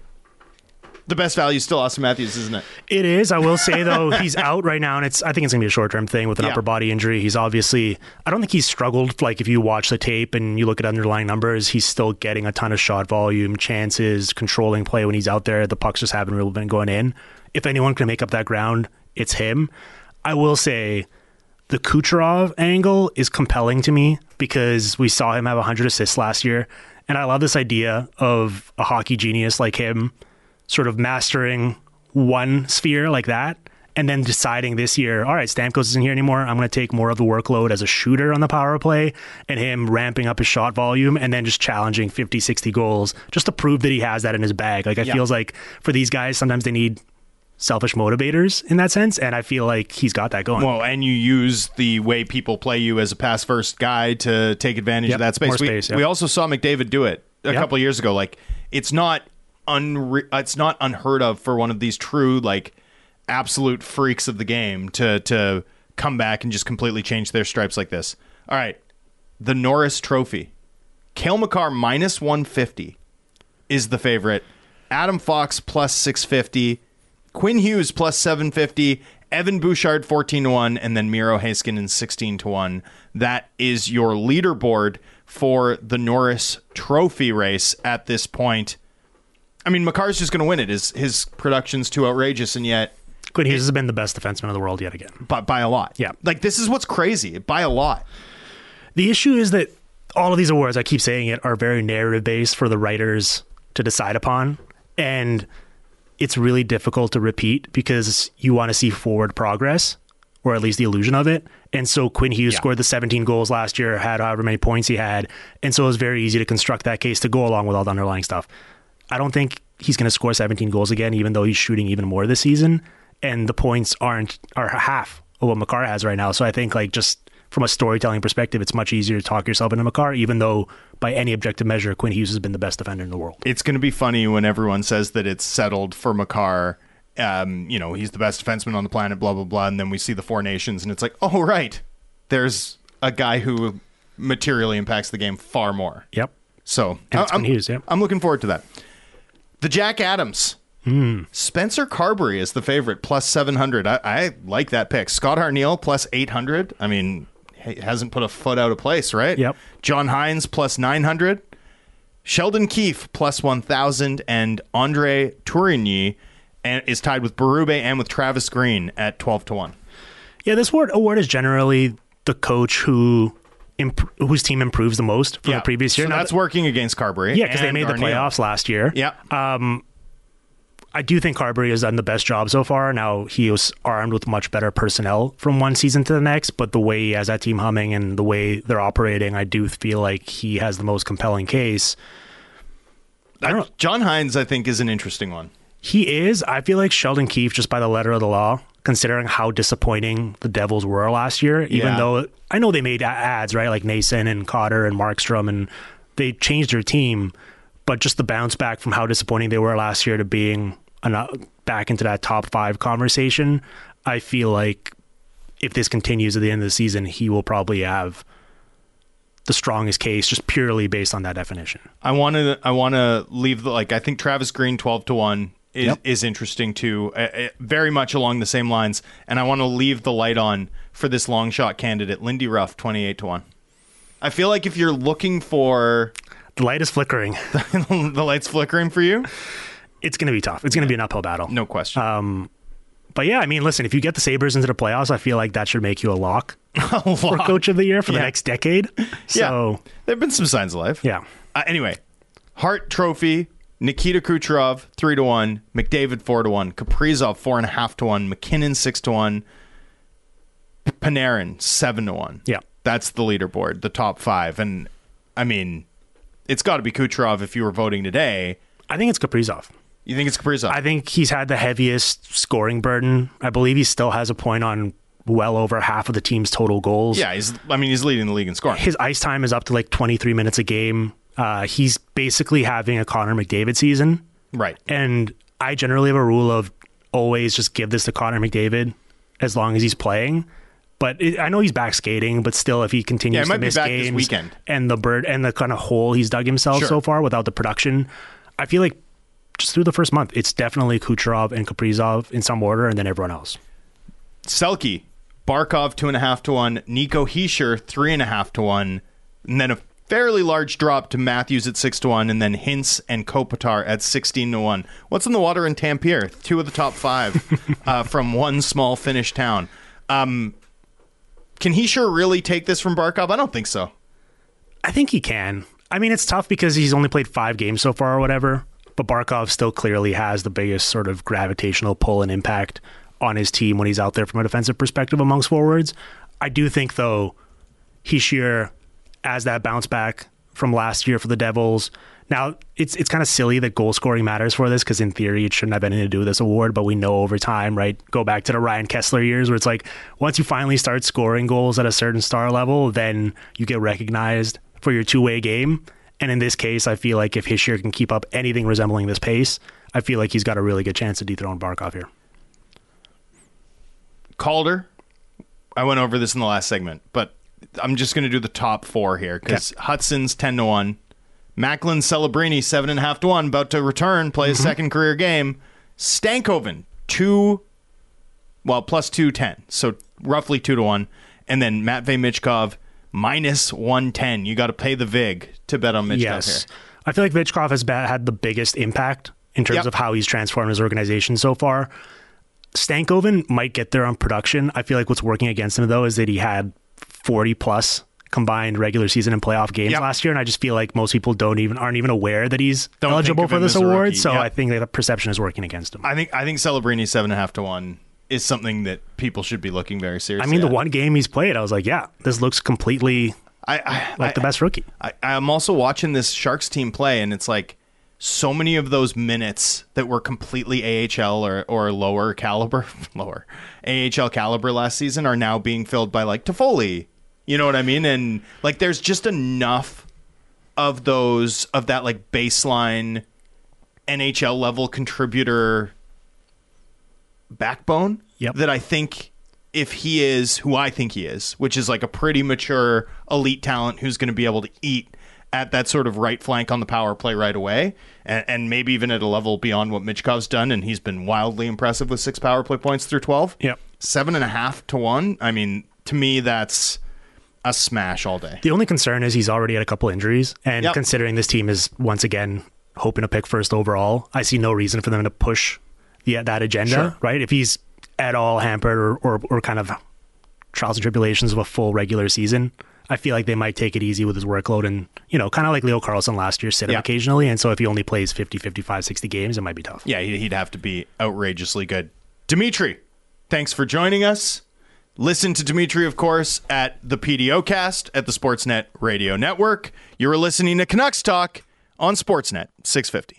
The best value is still Austin Matthews, isn't it? It is. I will say, though, he's out right now, and it's. I think it's going to be a short-term thing with an yeah. upper body injury. He's obviously... I don't think he's struggled. Like, if you watch the tape and you look at underlying numbers, he's still getting a ton of shot volume, chances, controlling play when he's out there. The pucks just haven't really been going in. If anyone can make up that ground, it's him. I will say the Kucherov angle is compelling to me because we saw him have one hundred assists last year, and I love this idea of a hockey genius like him sort of mastering one sphere like that and then deciding this year, all right, Stamkos isn't here anymore. I'm going to take more of the workload as a shooter on the power play, and him ramping up his shot volume and then just challenging fifty, sixty goals just to prove that he has that in his bag. Like, I yeah. feels like for these guys, sometimes they need selfish motivators in that sense, and I feel like he's got that going. Well, and you use the way people play you as a pass-first guy to take advantage yep. of that space. More we, space yep. we also saw McDavid do it a yep. couple of years ago. Like, it's not unre- it's not unheard of for one of these true, like, absolute freaks of the game to to come back and just completely change their stripes like this. All right, the Norris Trophy. Cale Makar minus one fifty is the favorite. Adam Fox plus six fifty. Quinn Hughes plus seven fifty. Evan Bouchard fourteen to one. And then Miro Heiskanen sixteen to one. That is your leaderboard for the Norris Trophy race at this point. I mean, Makar's just going to win it. His, his production's too outrageous, and yet... Quinn Hughes has been the best defenseman in the world yet again. By, by a lot. Yeah. Like, this is what's crazy. By a lot. The issue is that all of these awards, I keep saying it, are very narrative-based for the writers to decide upon. And it's really difficult to repeat because you want to see forward progress, or at least the illusion of it. And so Quinn Hughes yeah. scored the seventeen goals last year, had however many points he had. And so it was very easy to construct that case to go along with all the underlying stuff. I don't think he's going to score seventeen goals again, even though he's shooting even more this season. And the points aren't are half of what Makar has right now. So I think like just from a storytelling perspective, it's much easier to talk yourself into Makar, even though by any objective measure, Quinn Hughes has been the best defender in the world. It's going to be funny when everyone says that it's settled for Makar. Um, you know, he's the best defenseman on the planet, blah, blah, blah. And then we see the Four Nations and it's like, oh, right. There's a guy who materially impacts the game far more. Yep. So and I'm, Hughes, yep. I'm looking forward to that. The Jack Adams. Mm. Spencer Carberry is the favorite, plus seven hundred. I, I like that pick. Scott Harneal, plus eight hundred. I mean, he hasn't put a foot out of place, right? Yep. John Hines, plus nine hundred. Sheldon Keefe, plus one thousand. And Andre Tourigny and is tied with Berube and with Travis Green at twelve to one. Yeah, this award, award is generally the coach who imp- whose team improves the most from yeah. the previous year. So now that's that, working against Carberry. Yeah, because they made Arneal. the playoffs last year. Yeah. Um, I do think Carberry has done the best job so far. Now, he was armed with much better personnel from one season to the next, but the way he has that team humming and the way they're operating, I do feel like he has the most compelling case. I don't know. John Hines, I think, is an interesting one. He is. I feel like Sheldon Keefe, just by the letter of the law, considering how disappointing the Devils were last year, even yeah. though I know they made ads, right? Like Nason and Cotter and Markstrom, and they changed their team, but just the bounce back from how disappointing they were last year to being an, back into that top five conversation, I feel like if this continues at the end of the season, he will probably have the strongest case just purely based on that definition. I want to I want to leave the, like, I think Travis Green twelve to one is, yep. is interesting too, uh, very much along the same lines. And I want to leave the light on for this long shot candidate, Lindy Ruff, twenty-eight to one. I feel like if you're looking for... The light is flickering. The light's flickering for you? It's going to be tough. It's going to be an uphill battle. No question. Um, but yeah, I mean, listen, if you get the Sabres into the playoffs, I feel like that should make you a lock, a lock. for Coach of the Year for yeah. the next decade. So, yeah, there have been some signs of life. Yeah. Uh, anyway, Hart Trophy, Nikita Kucherov, three to one, McDavid, four to one, Kaprizov, four and a half to one, McKinnon, six to one, Panarin, seven to one. Yeah. That's the leaderboard, the top five. And, I mean, it's got to be Kucherov if you were voting today. I think it's Kaprizov. You think it's Kaprizov? I think he's had the heaviest scoring burden. I believe he still has a point on well over half of the team's total goals. Yeah, he's. I mean, he's leading the league in scoring. His ice time is up to like twenty-three minutes a game. Uh, he's basically having a Connor McDavid season. Right. And I generally have a rule of always just give this to Connor McDavid as long as he's playing. But it, I know he's back skating, but still, if he continues yeah, it might to miss be back games this weekend. and the bird and the kind of hole he's dug himself sure. so far without the production, I feel like just through the first month, it's definitely Kucherov and Kaprizov in some order, and then everyone else. Selke, Barkov, two and a half to one. Nico Hischier, three and a half to one. And then a fairly large drop to Matthews at six to one, and then Hintz and Kopitar at sixteen to one. What's in the water in Tampere? Two of the top five uh, from one small Finnish town. Um, can Hischier really take this from Barkov? I don't think so. I think he can. I mean, it's tough because he's only played five games so far or whatever. But Barkov still clearly has the biggest sort of gravitational pull and impact on his team when he's out there from a defensive perspective amongst forwards. I do think, though, Hischier, as that bounce back from last year for the Devils. Now, it's it's kind of silly that goal scoring matters for this because in theory it shouldn't have anything to do with this award, but we know over time, right? Go back to the Ryan Kessler years where it's like once you finally start scoring goals at a certain star level, then you get recognized for your two-way game. And in this case, I feel like if Hischier can keep up anything resembling this pace, I feel like he's got a really good chance to dethrone Barkov here. Calder, I went over this in the last segment, but I'm just going to do the top four here because okay. Hudson's ten to one. Macklin Celebrini, seven and a half to one, about to return, play his mm-hmm. second career game. Stankoven, two, well, plus two ten, so roughly two to one. And then Matvey Michkov, minus one ten. You got to pay the vig to bet on Michkov yes. here. I feel like Michkov has had the biggest impact in terms yep. of how he's transformed his organization so far. Stankoven might get there on production. I feel like what's working against him, though, is that he had forty plus combined regular season and playoff games yep. last year, and I just feel like most people don't even aren't even aware that he's don't eligible for this award. So yep. I think that the perception is working against him. I think I think Celebrini seven and a half to one is something that people should be looking very seriously. I mean, at. the one game he's played, I was like, yeah, this looks completely I, I, like I, the best rookie. I, I'm also watching this Sharks team play, and it's like so many of those minutes that were completely A H L or, or lower caliber, lower A H L caliber last season are now being filled by like Toffoli. You know what I mean? And like, there's just enough of those, of that like baseline N H L level contributor backbone yep. that I think if he is who I think he is, which is like a pretty mature elite talent who's going to be able to eat at that sort of right flank on the power play right away, and, and maybe even at a level beyond what Michkov's done, and he's been wildly impressive with six power play points through twelve. Yep. Seven and a half to one. I mean, to me, that's a smash all day. The only concern is he's already had a couple injuries, and yep. considering this team is once again hoping to pick first overall, I see no reason for them to push the, that agenda, sure. right? If he's at all hampered or, or, or kind of trials and tribulations of a full regular season, I feel like they might take it easy with his workload and, you know, kind of like Leo Carlsson last year, sit him yeah. occasionally. And so if he only plays fifty, fifty-five, sixty games, it might be tough. Yeah, he'd have to be outrageously good. Dimitri, thanks for joining us. Listen to Dimitri, of course, at the P D O Cast at the Sportsnet Radio Network. You were listening to Canucks Talk on Sportsnet six fifty.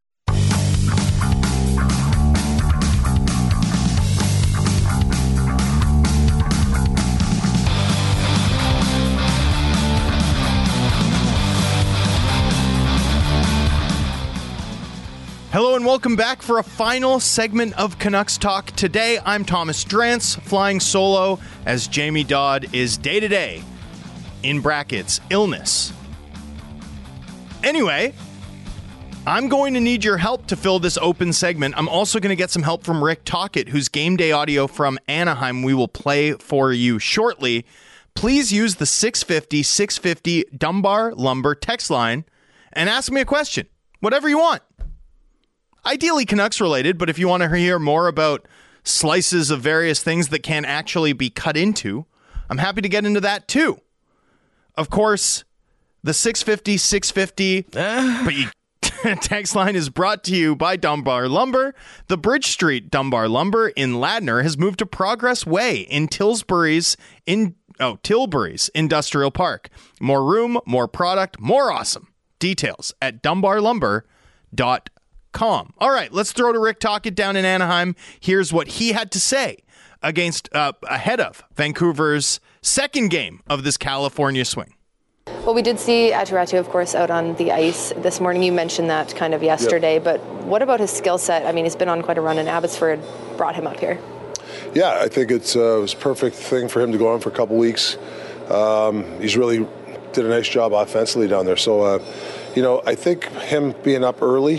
Hello and welcome back for a final segment of Canucks Talk. Today, I'm Thomas Drance, flying solo as Jamie Dodd is day-to-day, in brackets, illness. Anyway, I'm going to need your help to fill this open segment. I'm also going to get some help from Rick Tocchet, whose game day audio from Anaheim we will play for you shortly. Please use the six fifty, six fifty Dunbar Lumber text line and ask me a question, whatever you want. Ideally Canucks related, but if you want to hear more about slices of various things that can actually be cut into, I'm happy to get into that too. Of course, the six fifty, six fifty uh. but you, text line is brought to you by Dunbar Lumber. The Bridge Street Dunbar Lumber in Ladner has moved to Progress Way in Tilbury's in oh Tilbury's Industrial Park. More room, more product, more awesome. Details at dunbar lumber dot com. All right, let's throw to Rick Tocchet down in Anaheim. Here's what he had to say against uh, ahead of Vancouver's second game of this California swing. Well, we did see Aatu Räty, of course, out on the ice this morning. You mentioned that kind of yesterday, yep. but what about his skill set? I mean, he's been on quite a run, and Abbotsford brought him up here. Yeah, I think it's uh, it was a perfect thing for him to go on for a couple weeks. Um, he's really did a nice job offensively down there. So, uh, you know, I think him being up early,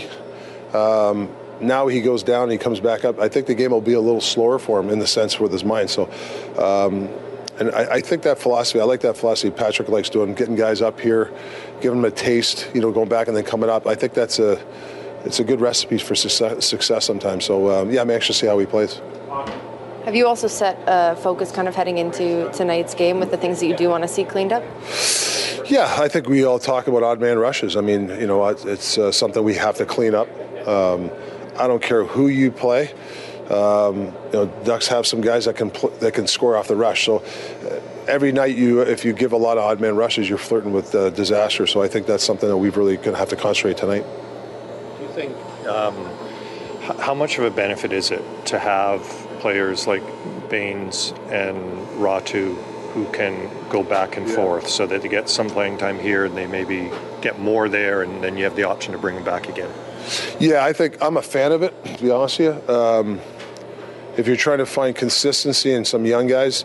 Um, now he goes down and he comes back up. I think the game will be a little slower for him in the sense with his mind. So, um, and I, I think that philosophy, I like that philosophy Patrick likes doing, getting guys up here, giving them a taste, you know, going back and then coming up. I think that's a, it's a good recipe for success, success sometimes. So, um, yeah, I'm anxious to see how he plays. Have you also set a focus kind of heading into tonight's game with the things that you do want to see cleaned up? Yeah, I think we all talk about odd man rushes. I mean, you know, it's uh, something we have to clean up. Um, I don't care who you play. Um, you know, Ducks have some guys that can pl- that can score off the rush. So uh, every night, you if you give a lot of odd man rushes, you're flirting with uh, disaster. So I think that's something that we've really going to have to concentrate tonight. Do you think um, h- how much of a benefit is it to have players like Baines and Räty who can go back and yeah. forth, so that they get some playing time here and they maybe get more there, and then you have the option to bring them back again? Yeah, I think I'm a fan of it, to be honest with you. Um, if you're trying to find consistency in some young guys,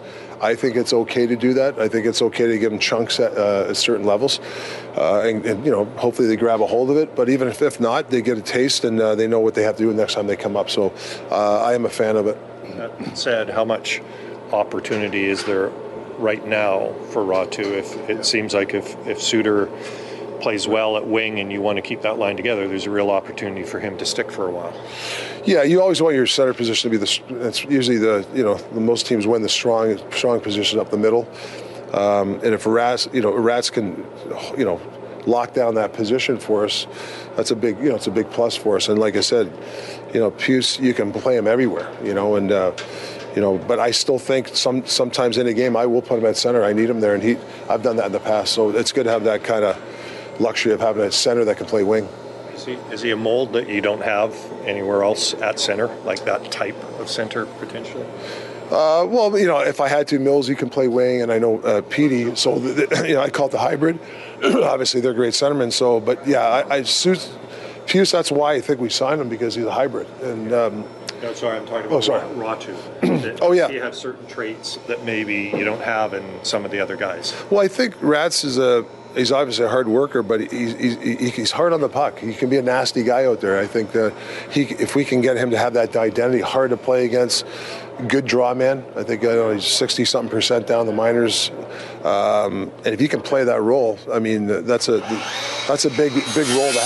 I think it's okay to do that. I think it's okay to give them chunks at, uh, at certain levels. Uh, and, and, you know, hopefully they grab a hold of it. But even if, if not, they get a taste and uh, they know what they have to do next time they come up. So uh, I am a fan of it. That said, how much opportunity is there right now for Ratu? If it seems like if, if Suter plays well at wing and you want to keep that line together, there's a real opportunity for him to stick for a while. Yeah, you always want your center position to be the. It's usually the you know the most teams win the strong strong position up the middle, um, and if Rats you know Rats can you know lock down that position for us, that's a big you know it's a big plus for us. And like I said, you know Puce, you can play him everywhere, you know, and uh, you know, but I still think some sometimes in a game I will put him at center. I need him there, and he I've done that in the past, so it's good to have that kind of luxury of having a center that can play wing. Is he, is he a mold that you don't have anywhere else at center, like that type of center potentially? Uh, well, you know, if I had to, Mills, he can play wing, and I know uh, Petey, so the, the, you know, I call it the hybrid. Obviously, they're great centermen. So, but yeah, I, I Puce, that's why I think we signed him, because he's a hybrid. And um, no, sorry, I'm talking about oh, sorry. Ratu. Oh yeah, he have certain traits that maybe you don't have in some of the other guys. Well, I think Rats is a. He's obviously a hard worker, but he's, he's, he's hard on the puck. He can be a nasty guy out there. I think that he, if we can get him to have that identity, hard to play against, good draw man. I think you know, he's sixty-something percent down the minors. Um, and if he can play that role, I mean, that's a that's a big, big role to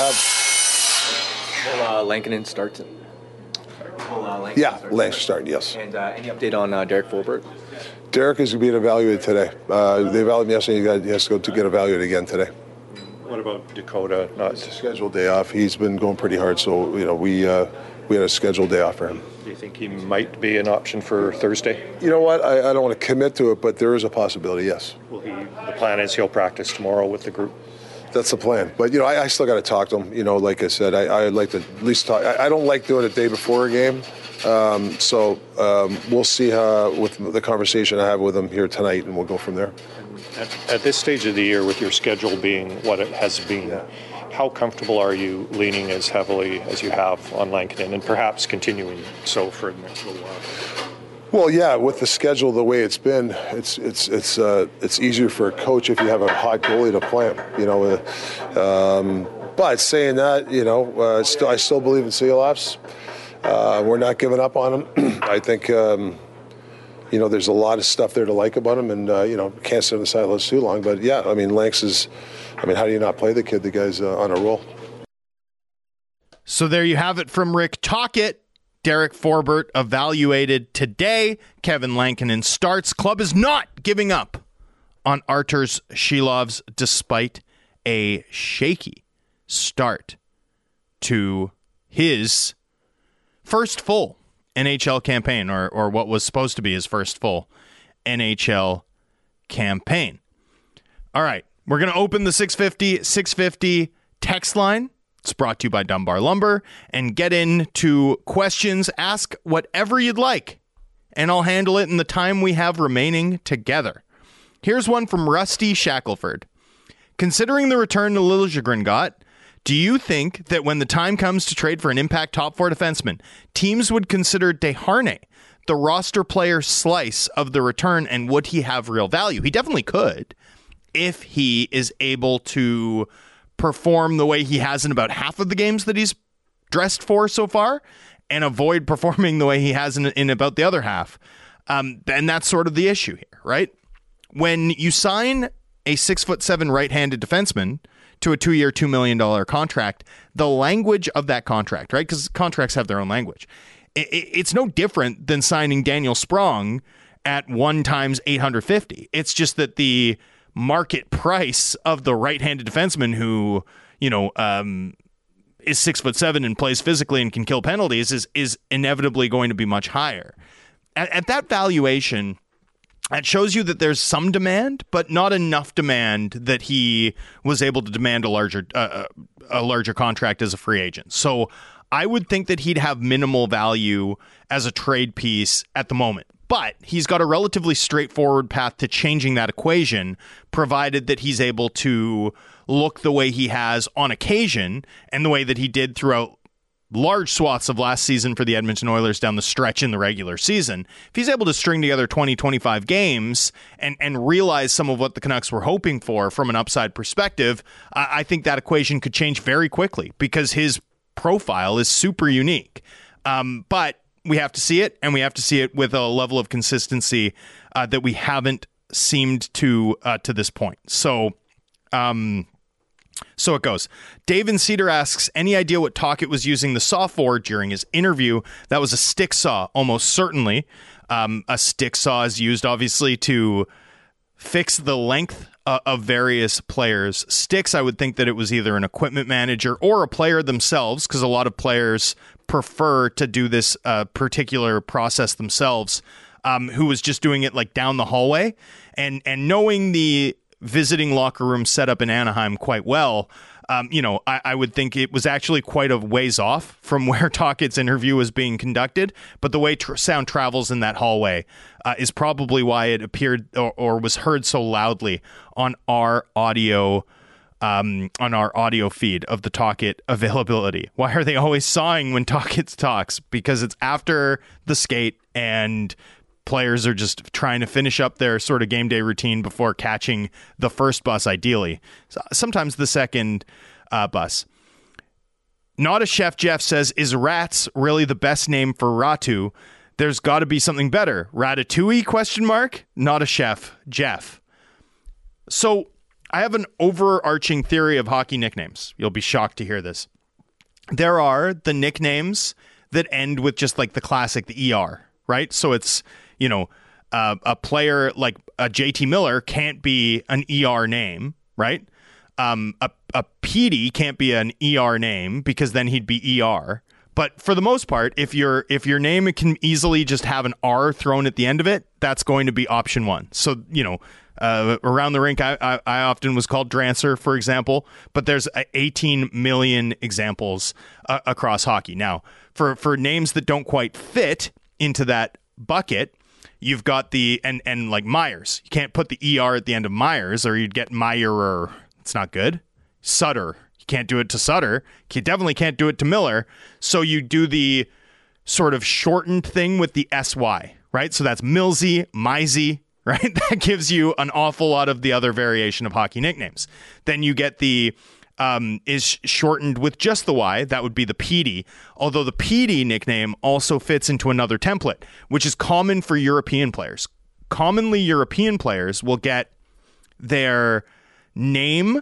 have. Will uh, Lankinen start? Will, uh, Lankinen yeah, start Lankinen starting, yes. And uh, any update on uh, Derek Forbort? Derek is being evaluated today. Uh, they evaluated him yesterday. He, got, he has to go to get evaluated again today. What about Dakota? Not it's a scheduled day off. He's been going pretty hard, so you know we uh, we had a scheduled day off for him. Do you think he might be an option for Thursday? You know what? I, I don't want to commit to it, but there is a possibility. Yes. Will he? The plan is he'll practice tomorrow with the group. That's the plan. But you know, I, I still got to talk to him. You know, like I said, I I'd like to at least talk. I, I don't like doing it the day before a game. Um, so um, we'll see how, with the conversation I have with him here tonight, and we'll go from there. At, at this stage of the year, with your schedule being what it has been, yeah. How comfortable are you leaning as heavily as you have on Lankinen, and perhaps continuing so for the next little while? Well, yeah, with the schedule the way it's been, it's it's it's uh, it's easier for a coach if you have a hot goalie to play him. You know, uh, um, but saying that, you know, uh, still, I still believe in Seeloffs. Uh, we're not giving up on him. I think, um, you know, there's a lot of stuff there to like about him, and, uh, you know, can't sit on the sidelines too long. But, yeah, I mean, Lanks is, I mean, how do you not play the kid? The guy's uh, on a roll. So there you have it from Rick Tocchet. Derek Forbort evaluated today. Kevin Lankinen starts. Club is not giving up on Arturs Silovs despite a shaky start to his first full N H L campaign, or or what was supposed to be his first full N H L campaign. All right, we're going to open the six fifty, six fifty text line. It's brought to you by Dunbar Lumber, and get into questions. Ask whatever you'd like, and I'll handle it in the time we have remaining together. Here's one from Rusty Shackelford. Considering the return to Liljegren, do you think that when the time comes to trade for an impact top four defenseman, teams would consider Desharnais the roster player slice of the return, and would he have real value? He definitely could if he is able to perform the way he has in about half of the games that he's dressed for so far, and avoid performing the way he has in, in about the other half. Um, and that's sort of the issue here, right? When you sign a six foot seven right-handed defenseman to a two-year, two million dollars contract, the language of that contract, right? Because contracts have their own language. It, it, it's no different than signing Daniel Sprong at one times eight hundred fifty. It's just that the market price of the right-handed defenseman who, you know, um, is six foot seven and plays physically and can kill penalties is is inevitably going to be much higher. At, at that valuation, it shows you that there's some demand, but not enough demand that he was able to demand a larger uh, a larger contract as a free agent. So I would think that he'd have minimal value as a trade piece at the moment. But he's got a relatively straightforward path to changing that equation, provided that he's able to look the way he has on occasion and the way that he did throughout large swaths of last season for the Edmonton Oilers down the stretch in the regular season. If he's able to string together twenty, twenty-five games and, and realize some of what the Canucks were hoping for from an upside perspective, I, I think that equation could change very quickly because his profile is super unique. Um, but we have to see it, and we have to see it with a level of consistency uh, that we haven't seemed to uh, to this point. So, um, so it goes. Dave in Cedar asks, any idea what Tocchet was using the saw for during his interview? That was a stick saw, almost certainly. Um, a stick saw is used, obviously, to fix the length uh, of various players' sticks. I would think that it was either an equipment manager or a player themselves, because a lot of players prefer to do this uh, particular process themselves, um, who was just doing it like down the hallway. And, and knowing the visiting locker room setup in Anaheim quite well, um, you know, I, I would think it was actually quite a ways off from where Tocchet's interview was being conducted. But the way tr- sound travels in that hallway uh, is probably why it appeared or, or was heard so loudly on our audio um, on our audio feed of the Tocchet availability. Why are they always sawing when Tocchet talks? Because it's after the skate and players are just trying to finish up their sort of game day routine before catching the first bus, ideally. Sometimes the second uh, bus. Not a Chef Jeff says, is Rats really the best name for Ratu? There's got to be something better. Ratatouille, question mark? Not a Chef Jeff. So I have an overarching theory of hockey nicknames. You'll be shocked to hear this. There are the nicknames that end with just like the classic, the E R, right? So it's, you know, uh, a player like a J T Miller can't be an E R name, right? Um, a, a Petey can't be an E R name because then he'd be E R. But for the most part, if your if your name can easily just have an R thrown at the end of it, that's going to be option one. So, you know, uh, around the rink, I, I, I often was called Drancer, for example, but there's eighteen million examples uh, across hockey. Now, for, for names that don't quite fit into that bucket, you've got the, and, and like Myers. You can't put the E R at the end of Myers or you'd get Meyer. It's not good. Sutter. You can't do it to Sutter. You definitely can't do it to Miller. So you do the sort of shortened thing with the S Y, right? So that's Millsy, Mizey, right? That gives you an awful lot of the other variation of hockey nicknames. Then you get the, um, is shortened with just the Y. That would be the Petey. Although the Petey nickname also fits into another template, which is common for European players. Commonly, European players will get their name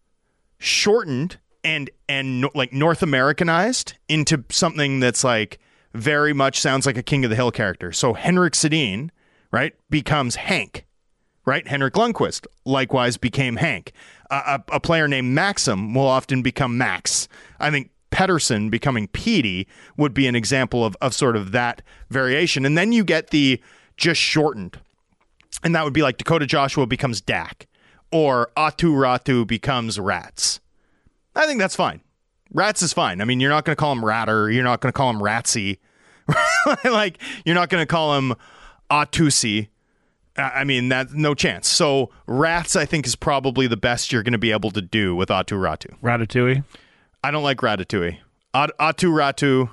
shortened and and no, like North Americanized into something that's like very much sounds like a King of the Hill character. So Henrik Sedin, right, becomes Hank, right? Henrik Lundqvist likewise became Hank. Uh, a, a player named Maxim will often become Max. I think Pettersson becoming Petey would be an example of, of sort of that variation. And then you get the just shortened. And that would be like Dakota Joshua becomes Dak. Or Atu Ratu becomes Rats. I think that's fine. Rats is fine. I mean, you're not going to call him Ratter. You're not going to call him Ratsy. Like, you're not going to call him Atusi. I mean, that's no chance. So Rats, I think, is probably the best you're going to be able to do with Atu Ratu. Ratatouille? I don't like Ratatouille. At- Atu Ratu,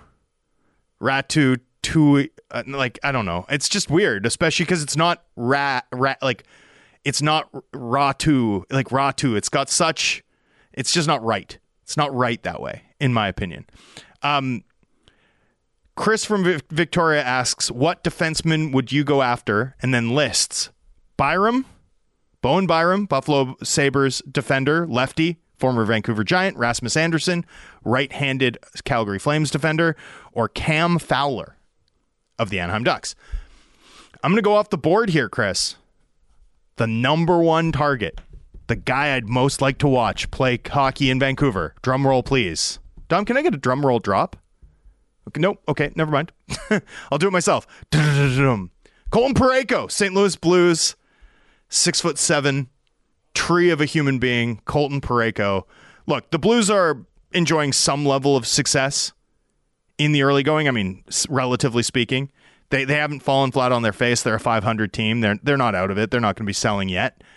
Ratu, Tui, uh, like, I don't know. It's just weird, especially because it's not rat, rat, like, it's not Ratu, like Ratu. It's got such, it's just not right. It's not right that way, in my opinion. Um, Chris from v- Victoria asks, what defenseman would you go after? And then lists Byram, Bowen Byram, Buffalo Sabres defender, lefty, former Vancouver Giant, Rasmus Anderson, right-handed Calgary Flames defender, or Cam Fowler of the Anaheim Ducks. I'm going to go off the board here, Chris. The number one target, the guy I'd most like to watch play hockey in Vancouver. Drum roll, please. Dom, can I get a drum roll drop? Okay, nope. Okay, never mind. I'll do it myself. Colton Parayko, Saint Louis Blues, six foot seven, tree of a human being. Colton Parayko. Look, the Blues are enjoying some level of success in the early going. I mean, relatively speaking, they they haven't fallen flat on their face. They're a five hundred team. They're they're not out of it. They're not going to be selling yet.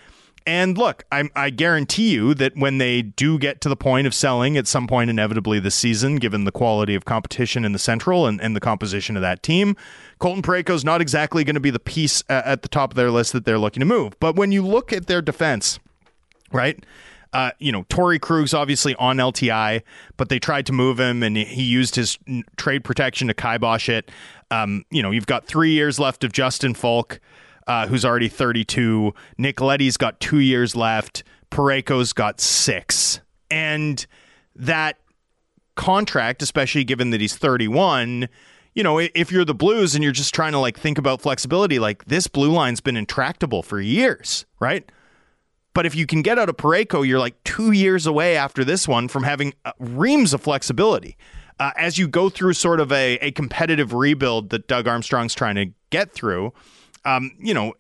And look, I, I guarantee you that when they do get to the point of selling at some point inevitably this season, given the quality of competition in the Central and, and the composition of that team, Colton Parayko's not exactly going to be the piece uh, at the top of their list that they're looking to move. But when you look at their defense, right, uh, you know, Torrey Krug's obviously on L T I, but they tried to move him and he used his trade protection to kibosh it. Um, you know, you've got three years left of Justin Falk, Uh, who's already thirty-two. Nick Leddy's got two years left. Parayko's got six. And that contract, especially given that he's thirty-one, you know, if you're the Blues and you're just trying to like think about flexibility, like this blue line's been intractable for years, right? But if you can get out of Parayko, you're like two years away after this one from having uh, reams of flexibility. Uh, as you go through sort of a, a competitive rebuild that Doug Armstrong's trying to get through, Um, you know,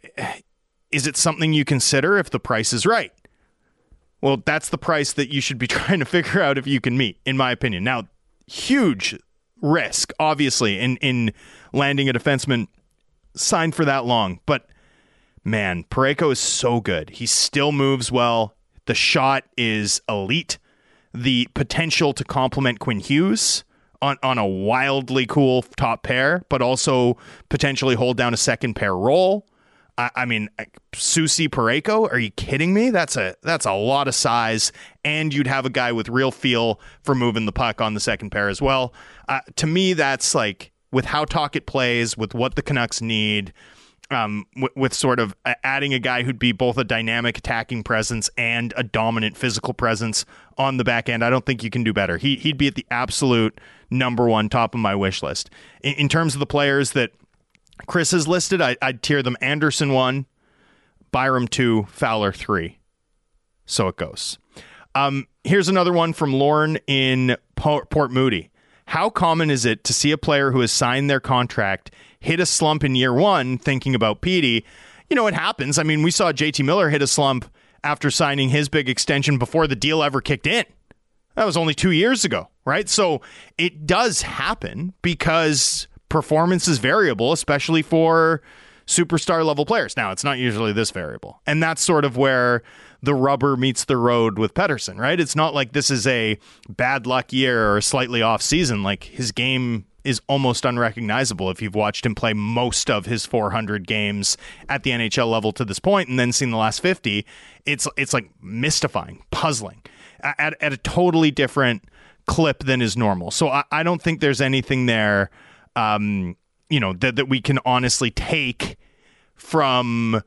is it something you consider if the price is right? Well, that's the price that you should be trying to figure out if you can meet, in my opinion. Now, huge risk, obviously, in, in landing a defenseman signed for that long. But, man, Parayko is so good. He still moves well. The shot is elite. The potential to complement Quinn Hughes on, on a wildly cool top pair, but also potentially hold down a second pair role. I, I mean, Susi Parayko, are you kidding me? That's a that's a lot of size, and you'd have a guy with real feel for moving the puck on the second pair as well. Uh, to me, that's like, with how Tocchet plays, with what the Canucks need, um, w- with sort of adding a guy who'd be both a dynamic attacking presence and a dominant physical presence on the back end, I don't think you can do better. He, he'd be at the absolute number one top of my wish list. In, in terms of the players that Chris has listed, I, I'd tier them Anderson one, Byram two, Fowler three. So it goes. Um, here's another one from Lauren in Port, Port Moody. How common is it to see a player who has signed their contract hit a slump in year one thinking about Petey? You know, it happens. I mean, we saw J T Miller hit a slump after signing his big extension before the deal ever kicked in. That was only two years ago, right? So it does happen because performance is variable, especially for superstar level players. Now, it's not usually this variable. And that's sort of where the rubber meets the road with Pettersson, right? It's not like this is a bad luck year or a slightly off season. Like, his game is almost unrecognizable if you've watched him play most of his four hundred games at the N H L level to this point and then seen the last fifty. It's it's like mystifying, puzzling, at, at a totally different clip than is normal. So I, I don't think there's anything there, um, you know, that, that we can honestly take from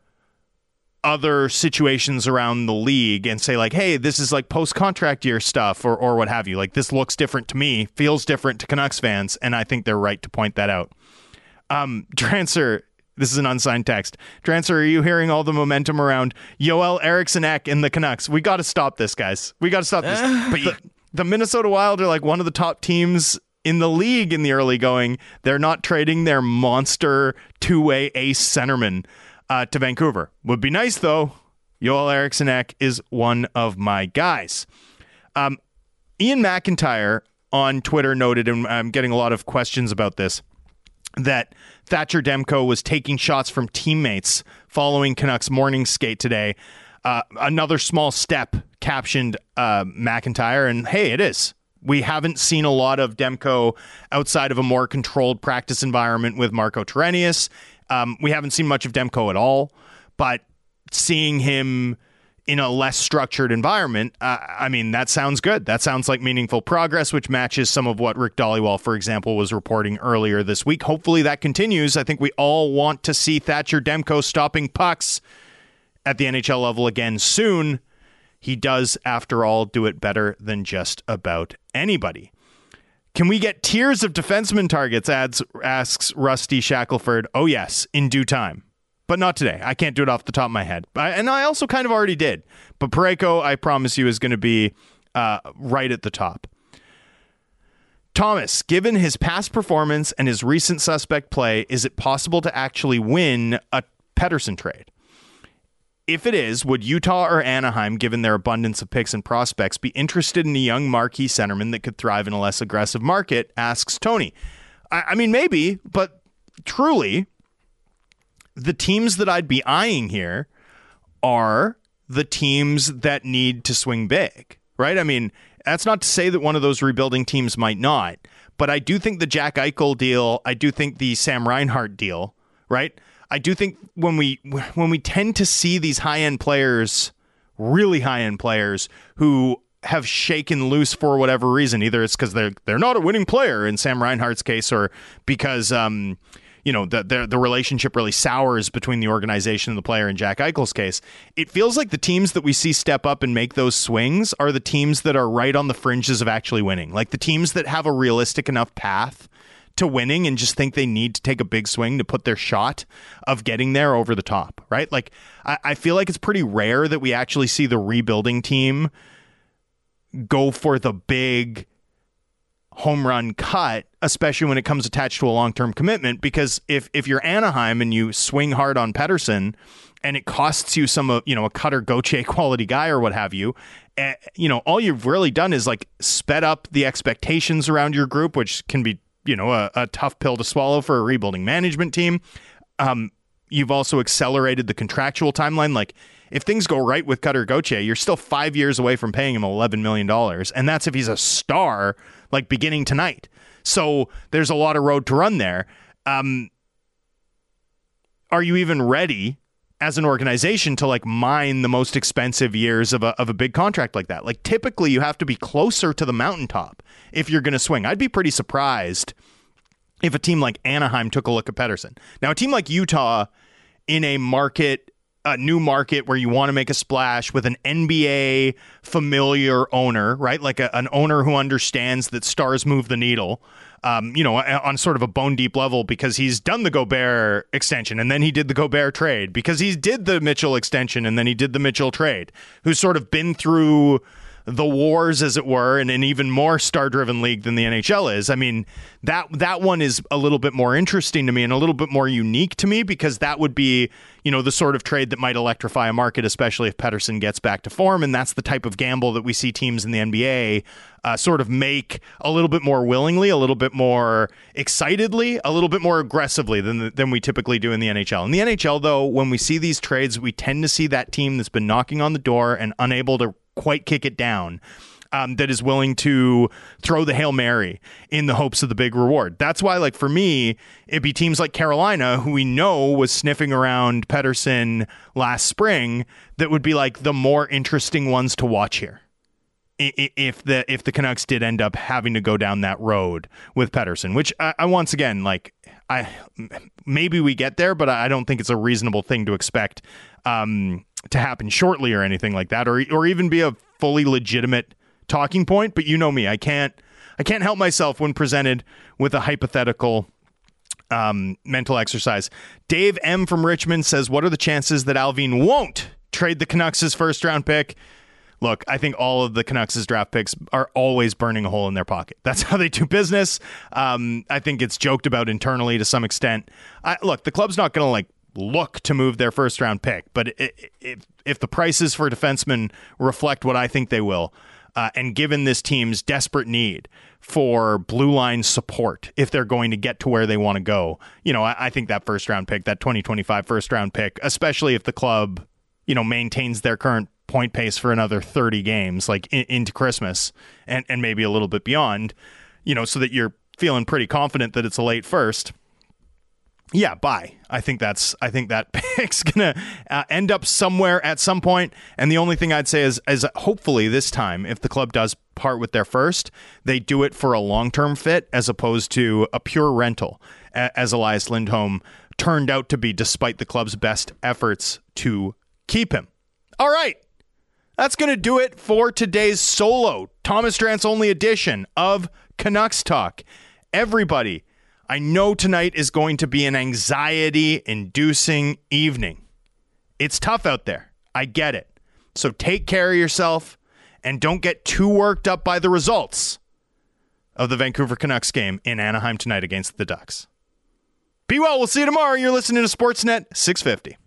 other situations around the league and say like, hey, this is like post-contract year stuff or or what have you. Like, this looks different to me, feels different to Canucks fans, and I think they're right to point that out. Um, Drancer, this is an unsigned text. Drancer, are you hearing all the momentum around Joel Eriksson-Ek and the Canucks? We got to stop this, guys. We got to stop this. But the, the Minnesota Wild are like one of the top teams in the league in the early going. They're not trading their monster two-way ace centerman Uh, to Vancouver. Would be nice, though. Joel Eriksson-Ek is one of my guys. Um, Ian McIntyre on Twitter noted, and I'm getting a lot of questions about this, that Thatcher Demko was taking shots from teammates following Canucks morning skate today. Uh, another small step, captioned uh, McIntyre, and hey, it is. We haven't seen a lot of Demko outside of a more controlled practice environment with Marco Terenius. Um, we haven't seen much of Demko at all, but seeing him in a less structured environment, uh, I mean, that sounds good. That sounds like meaningful progress, which matches some of what Rick Dhaliwal, for example, was reporting earlier this week. Hopefully that continues. I think we all want to see Thatcher Demko stopping pucks at the N H L level again soon. He does, after all, do it better than just about anybody. Can we get tiers of defenseman targets, adds, asks Rusty Shackelford. Oh, yes, in due time. But not today. I can't do it off the top of my head. I, and I also kind of already did. But Parayko, I promise you, is going to be uh, right at the top. Thomas, given his past performance and his recent suspect play, is it possible to actually win a Pettersson trade? If it is, would Utah or Anaheim, given their abundance of picks and prospects, be interested in a young marquee centerman that could thrive in a less aggressive market, asks Tony. I, I mean, maybe, but truly, the teams that I'd be eyeing here are the teams that need to swing big, right? I mean, that's not to say that one of those rebuilding teams might not, but I do think the Jack Eichel deal, I do think the Sam Reinhart deal, right? I do think when we when we tend to see these high-end players, really high-end players who have shaken loose for whatever reason, either it's because they're they're not a winning player in Sam Reinhart's case, or because um, you know the, the the relationship really sours between the organization and the player in Jack Eichel's case. It feels like the teams that we see step up and make those swings are the teams that are right on the fringes of actually winning, like the teams that have a realistic enough path to winning and just think they need to take a big swing to put their shot of getting there over the top, right? Like, I, I feel like it's pretty rare that we actually see the rebuilding team go for the big home run cut, especially when it comes attached to a long-term commitment, because if if you're Anaheim and you swing hard on Pettersson and it costs you some of, you know, a Cutter Gauthier quality guy or what have you, uh, you know, all you've really done is like sped up the expectations around your group, which can be, you know, a, a tough pill to swallow for a rebuilding management team. Um, you've also accelerated the contractual timeline. Like, if things go right with Cutter Gauthier, you're still five years away from paying him eleven million dollars. And that's if he's a star, like beginning tonight. So there's a lot of road to run there. Um, are you even ready as an organization to like mine the most expensive years of a, of a big contract like that? Like, typically you have to be closer to the mountaintop if you're going to swing. I'd be pretty surprised if a team like Anaheim took a look at Pettersson. Now, a team like Utah in a market, a new market where you want to make a splash with an N B A familiar owner, right? Like a, an owner who understands that stars move the needle, um, you know, on sort of a bone deep level, because he's done the Gobert extension and then he did the Gobert trade, because he did the Mitchell extension and then he did the Mitchell trade, who's sort of been through the wars, as it were, in an even more star-driven league than the N H L is. I mean, that that one is a little bit more interesting to me and a little bit more unique to me, because that would be, you know, the sort of trade that might electrify a market, especially if Pettersson gets back to form. And that's the type of gamble that we see teams in the N B A uh, sort of make a little bit more willingly, a little bit more excitedly, a little bit more aggressively than than we typically do in the N H L. In the N H L, though, when we see these trades, we tend to see that team that's been knocking on the door and unable to quite kick it down, um, that is willing to throw the Hail Mary in the hopes of the big reward. That's why, like, for me, it'd be teams like Carolina, who we know was sniffing around Pettersson last spring, that would be like the more interesting ones to watch here. If the if the Canucks did end up having to go down that road with Pettersson, which I, I once again, like, I maybe we get there, but I don't think it's a reasonable thing to expect um, to happen shortly or anything like that, or or even be a fully legitimate talking point. But you know me, I can't I can't help myself when presented with a hypothetical um, mental exercise. Dave M from Richmond says, "What are the chances that Alvin won't trade the Canucks' first round pick?" Look, I think all of the Canucks' draft picks are always burning a hole in their pocket. That's how they do business. Um, I think it's joked about internally to some extent. I, look, the club's not going to like look to move their first round pick, but it, if if the prices for defensemen reflect what I think they will, uh, and given this team's desperate need for blue line support if they're going to get to where they want to go, you know, I, I think that first round pick, that twenty twenty-five first round pick, especially if the club, you know, maintains their current point pace for another thirty games, like in, into Christmas and, and maybe a little bit beyond, you know, so that you're feeling pretty confident that it's a late first. Yeah, bye. I think that's, I think that pick's going to uh, end up somewhere at some point. And the only thing I'd say is, is hopefully this time, if the club does part with their first, they do it for a long-term fit as opposed to a pure rental, as Elias Lindholm turned out to be, despite the club's best efforts to keep him. All right. That's going to do it for today's solo Thomas Drance only edition of Canucks Talk. Everybody, I know tonight is going to be an anxiety-inducing evening. It's tough out there. I get it. So take care of yourself and don't get too worked up by the results of the Vancouver Canucks game in Anaheim tonight against the Ducks. Be well. We'll see you tomorrow. You're listening to Sportsnet six fifty.